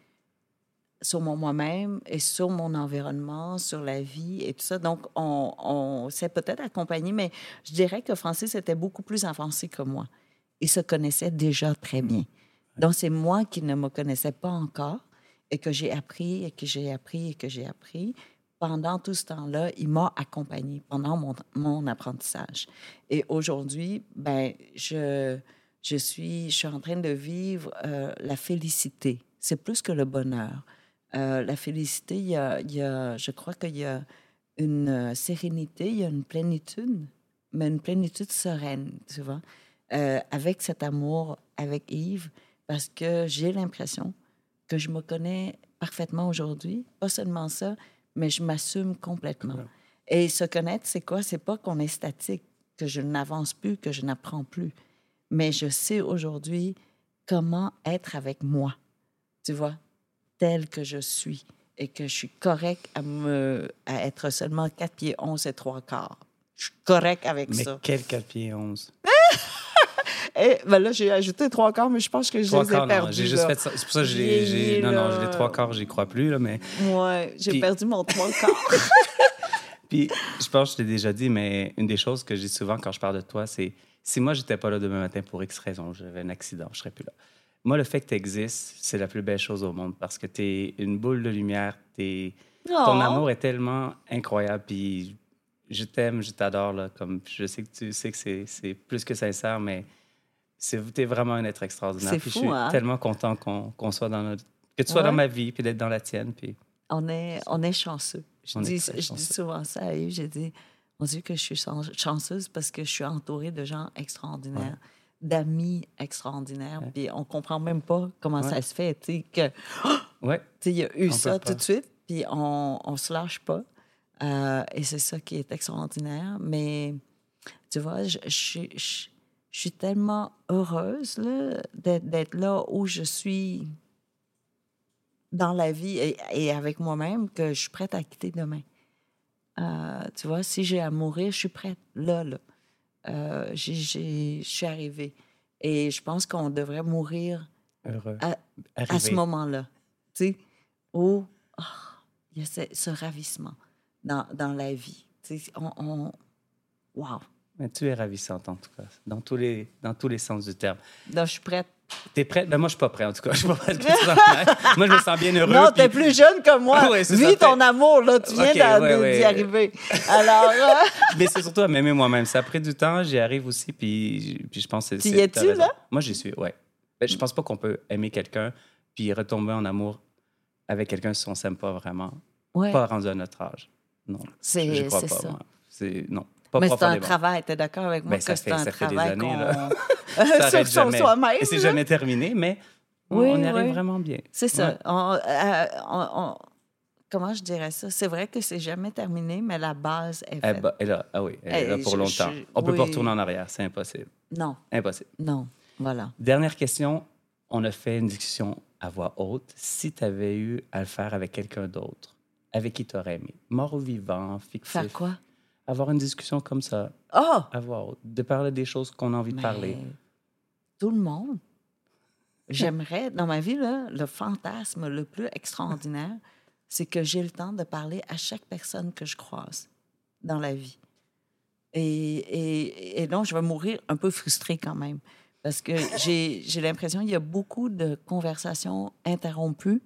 sur mon moi-même et sur mon environnement, sur la vie et tout ça. Donc, on, on s'est peut-être accompagné, mais je dirais que Francis était beaucoup plus avancé que moi. Il se connaissait déjà très bien. Donc, c'est moi qui ne me connaissais pas encore et que j'ai appris et que j'ai appris et que j'ai appris. Pendant tout ce temps-là, il m'a accompagné pendant mon, mon apprentissage. Et aujourd'hui, ben, je, je, suis, je suis en train de vivre euh, la félicité. C'est plus que le bonheur. Euh, la félicité, il y a, il y a, je crois qu'il y a une euh, sérénité, il y a une plénitude, mais une plénitude sereine, tu vois, euh, avec cet amour, avec Yves, parce que j'ai l'impression que je me connais parfaitement aujourd'hui. Pas seulement ça, mais je m'assume complètement. Ouais. Et se connaître, c'est quoi? C'est pas qu'on est statique, que je n'avance plus, que je n'apprends plus, mais je sais aujourd'hui comment être avec moi, tu vois, tel que je suis et que je suis correct à, me, à être seulement quatre pieds onze et trois quarts. Je suis correct avec mais ça. Mais quel quatre pieds onze? Et ben là, j'ai ajouté trois quarts, mais je pense que je trois les ai quarts, perdus. Non, j'ai juste fait ça. C'est pour ça que j'ai... j'ai... Non, non, j'ai les trois quarts, j'y crois plus, là, mais... Ouais, j'ai Puis... perdu mon trois quarts. Puis, je pense que je t'ai déjà dit, mais une des choses que je dis souvent quand je parle de toi, c'est si moi, j'étais pas là demain matin pour X raison, j'avais un accident, je serais plus là. Moi, le fait que tu existes, c'est la plus belle chose au monde parce que tu es une boule de lumière, tu Oh. Ton amour est tellement incroyable, puis je t'aime, je t'adore, là, comme je sais que tu sais que c'est, c'est plus que sincère, mais c'est, t'es vraiment un être extraordinaire. C'est puis fou, je suis hein? tellement content qu'on, qu'on soit dans notre... que tu sois Ouais. dans ma vie, puis d'être dans la tienne, puis... On est, on est chanceux. Je, On est dis, très je chanceux. dis souvent ça à Yves. J'ai dit, on dit que je suis chan- chanceuse parce que je suis entourée de gens extraordinaires, Ouais. d'amis extraordinaires. Ouais. Puis on comprend même pas comment Ouais. ça se fait. Tu sais, que, Ouais. tu sais, il y a eu On ça peut pas. tout de suite, puis on, on se lâche pas. Euh, et c'est ça qui est extraordinaire. Mais tu vois, je, je, suis- je, je suis tellement heureuse là, d'être, d'être là où je suis dans la vie et, et avec moi-même que je suis prête à quitter demain. Euh, tu vois, si j'ai à mourir, je suis prête. Là, là. Euh, j'ai, j'ai, je suis arrivée. Et je pense qu'on devrait mourir Heureux. à, à ce moment-là. Tu sais, où oh, il y a ce, ce ravissement dans, dans la vie. Tu sais, on... on... Wow! Mais tu es ravissante, en tout cas, dans tous les, dans tous les sens du terme. Donc, je suis prête. T'es prête? Ben moi, je suis pas prêt, en tout cas. Je suis pas prête que tu t'en ailles. Moi, je me sens bien heureux. Non, puis... t'es plus jeune que moi. Ouais, c'est Vis ça, ton t'es- amour, là. Tu viens Ok, d'à- ouais, de- ouais. d'y arriver. Alors, euh, Mais c'est surtout à m'aimer moi-même. Ça a pris du temps, j'y arrive aussi, puis, puis je pense que c'est... T'y c'est- es-tu, t'as raison. là? Moi, j'y suis, ouais. Ben, je pense pas qu'on peut aimer quelqu'un puis retomber en amour avec quelqu'un si on s'aime pas vraiment. ouais, Pas rendu à notre âge. Non, c'est, je crois c'est pas, ça. moi. C'est... Non, pas Mais c'est un profondément. travail, t'es d'accord avec moi Ben, que ça c'est fait- un ça fait des travail années, qu'on... là. Euh, Ça sur, arrête sur jamais. soi-même. Et c'est là. jamais terminé, mais on, Oui, on y arrive oui. vraiment bien. C'est ça. Ouais. On- euh, on- on- comment je dirais ça? C'est vrai que c'est jamais terminé, mais la base est Elle, faite. ba- elle est là. Ah oui, elle est là Eh, pour je- longtemps. je- On peut pas oui. retourner en arrière, c'est impossible. Non, Impossible. non, voilà. Dernière question. On a fait une discussion à voix haute. Si tu avais eu à le faire avec quelqu'un d'autre, avec qui tu aurais aimé? Mort ou vivant, fictif? Faire quoi? Avoir une discussion comme ça, Oh! à voix haute. De parler des choses qu'on a envie de Mais parler. tout le monde. J'aimerais, dans ma vie, là, le fantasme le plus extraordinaire, c'est que j'ai le temps de parler à chaque personne que je croise dans la vie. Et, et, et donc, je vais mourir un peu frustrée quand même. Parce que j'ai, j'ai l'impression qu'il y a beaucoup de conversations interrompues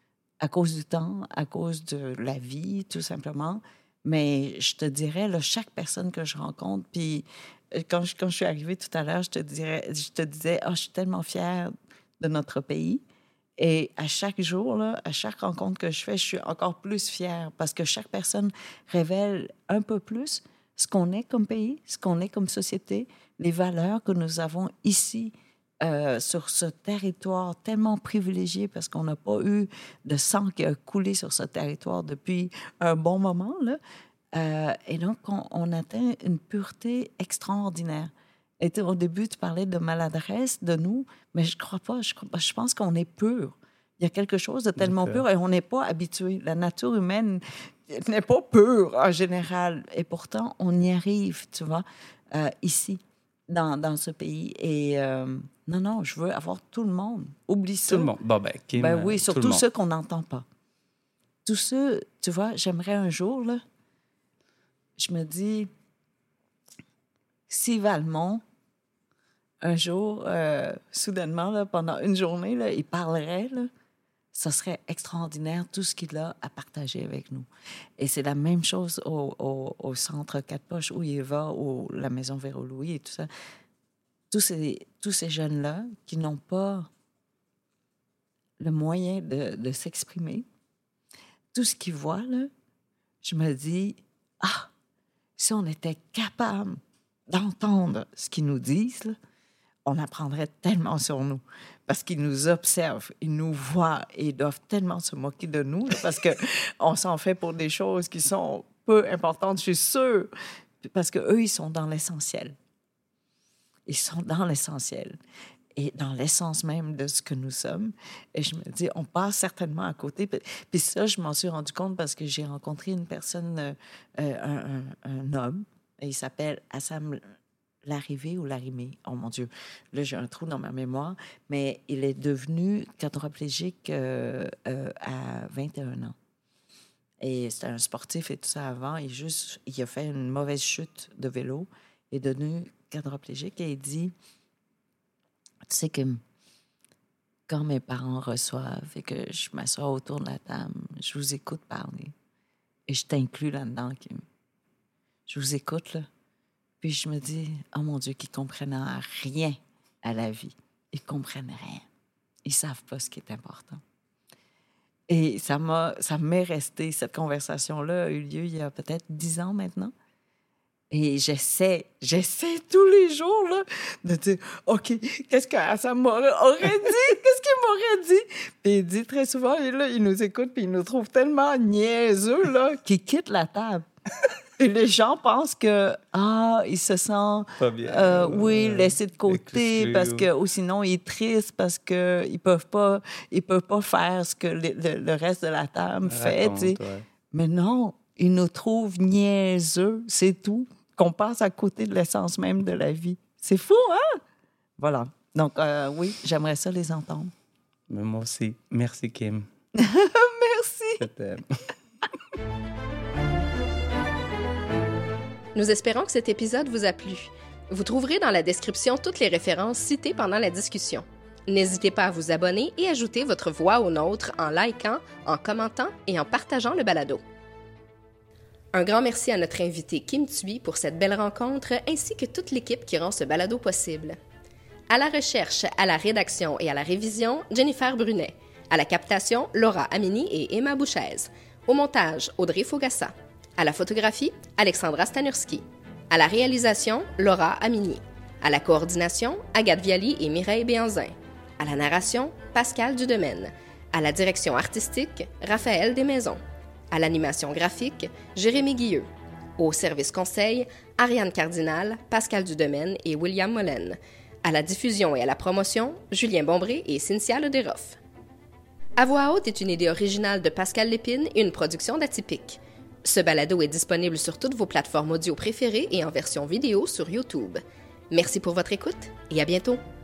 à cause du temps, à cause de la vie, tout simplement. Mais je te dirais, là, chaque personne que je rencontre, puis euh, quand je, quand je suis arrivée tout à l'heure, je te, dirais, je te disais, ah, je suis tellement fière de notre pays. Et à chaque jour, là, à chaque rencontre que je fais, je suis encore plus fière parce que chaque personne révèle un peu plus ce qu'on est comme pays, ce qu'on est comme société, les valeurs que nous avons ici euh, sur ce territoire tellement privilégié parce qu'on n'a pas eu de sang qui a coulé sur ce territoire depuis un bon moment, là. Euh, et donc, on, on atteint une pureté extraordinaire. Et tu- au début, tu parlais de maladresse de nous, mais je crois pas. Je, crois pas. Je pense qu'on est pur. Il y a quelque chose de tellement D'accord. pur et on n'est pas habitué. La nature humaine n'est pas pure en général. Et pourtant, on y arrive, tu vois, euh, ici, dans, dans ce pays. Et euh, non, non, je veux avoir tout le monde. Oublie ça. Tout le monde. Bon, ben, Kim, Ben euh, oui, tout surtout le monde. ceux qu'on n'entend pas. Tous ceux, tu vois, j'aimerais un jour, là, je me dis, si Valmont, un jour, euh, soudainement, là, pendant une journée, là, il parlerait, là, ça serait extraordinaire tout ce qu'il a à partager avec nous. Et c'est la même chose au, au, au centre Quatre-Poches où il va, ou la Maison Véro-Louis et tout ça. Tous ces, tous ces jeunes-là qui n'ont pas le moyen de, de s'exprimer, tout ce qu'ils voient, là, je me dis, ah, si on était capable d'entendre ce qu'ils nous disent, là, on apprendrait tellement sur nous. Parce qu'ils nous observent, ils nous voient et ils doivent tellement se moquer de nous là, parce qu'on s'en fait pour des choses qui sont peu importantes, je suis sûre. Parce qu'eux, ils sont dans l'essentiel. Ils sont dans l'essentiel et dans l'essence même de ce que nous sommes. Et je me dis, on passe certainement à côté. Puis ça, je m'en suis rendu compte parce que j'ai rencontré une personne, euh, un, un, un homme, et il s'appelle Assam Larrivée ou Larimé. Oh mon Dieu, là, j'ai un trou dans ma mémoire. Mais il est devenu quadriplégique euh, euh, à vingt et un ans. Et c'était un sportif et tout ça avant. Il, juste, il a fait une mauvaise chute de vélo. Il est devenu quadriplégique et il dit, tu sais que quand mes parents reçoivent et que je m'assois autour de la table, je vous écoute parler. Et je t'inclus là-dedans, Kim. Je vous écoute, là. Puis je me dis, oh mon Dieu, qu'ils comprennent rien à la vie. Ils comprennent rien. Ils savent pas ce qui est important. Et ça m'a, ça m'est resté, cette conversation-là a eu lieu il y a peut-être dix ans maintenant. Et j'essaie, j'essaie tous les jours, là, de dire, OK, qu'est-ce que Hassan m'aurait aurait dit? Qu'est-ce qu'il m'aurait dit? Puis il dit très souvent, et là, il nous écoute, puis il nous trouve tellement niaiseux, là, qu'il quitte la table. Et les gens pensent que, ah, il se sent, pas bien, euh, oui, laissé de côté, exclu. parce que, ou sinon, il est triste parce qu'ils ne peuvent pas, ils peuvent pas faire ce que le, le, le reste de la table fait, tu sais. Ouais. Mais non, ils nous trouvent niaiseux, c'est tout, qu'on passe à côté de l'essence même de la vie. C'est fou, hein? Voilà. Donc, euh, oui, j'aimerais ça les entendre. Mais moi aussi. Merci, Kim. Merci. Je t'aime. Nous espérons que cet épisode vous a plu. Vous trouverez dans la description toutes les références citées pendant la discussion. N'hésitez pas à vous abonner et ajouter votre voix au nôtre en likant, en commentant et en partageant le balado. Un grand merci à notre invité Kim Thuy pour cette belle rencontre, ainsi que toute l'équipe qui rend ce balado possible. À la recherche, à la rédaction et à la révision, Jennifer Brunet. À la captation, Laura Amini et Emma Bouchez. Au montage, Audrey Fogassa. À la photographie, Alexandra Stanurski. À la réalisation, Laura Amini. À la coordination, Agathe Viali et Mireille Béanzin. À la narration, Pascal Dudemaine. À la direction artistique, Raphaël Desmaisons. À l'animation graphique, Jérémy Guilleux. Au service conseil, Ariane Cardinal, Pascal Dudemaine et William Mollen. À la diffusion et à la promotion, Julien Bombré et Cynthia Lederoff. À voix haute est une idée originale de Pascal Lépine et une production d'Atypique. Ce balado est disponible sur toutes vos plateformes audio préférées et en version vidéo sur YouTube. Merci pour votre écoute et à bientôt!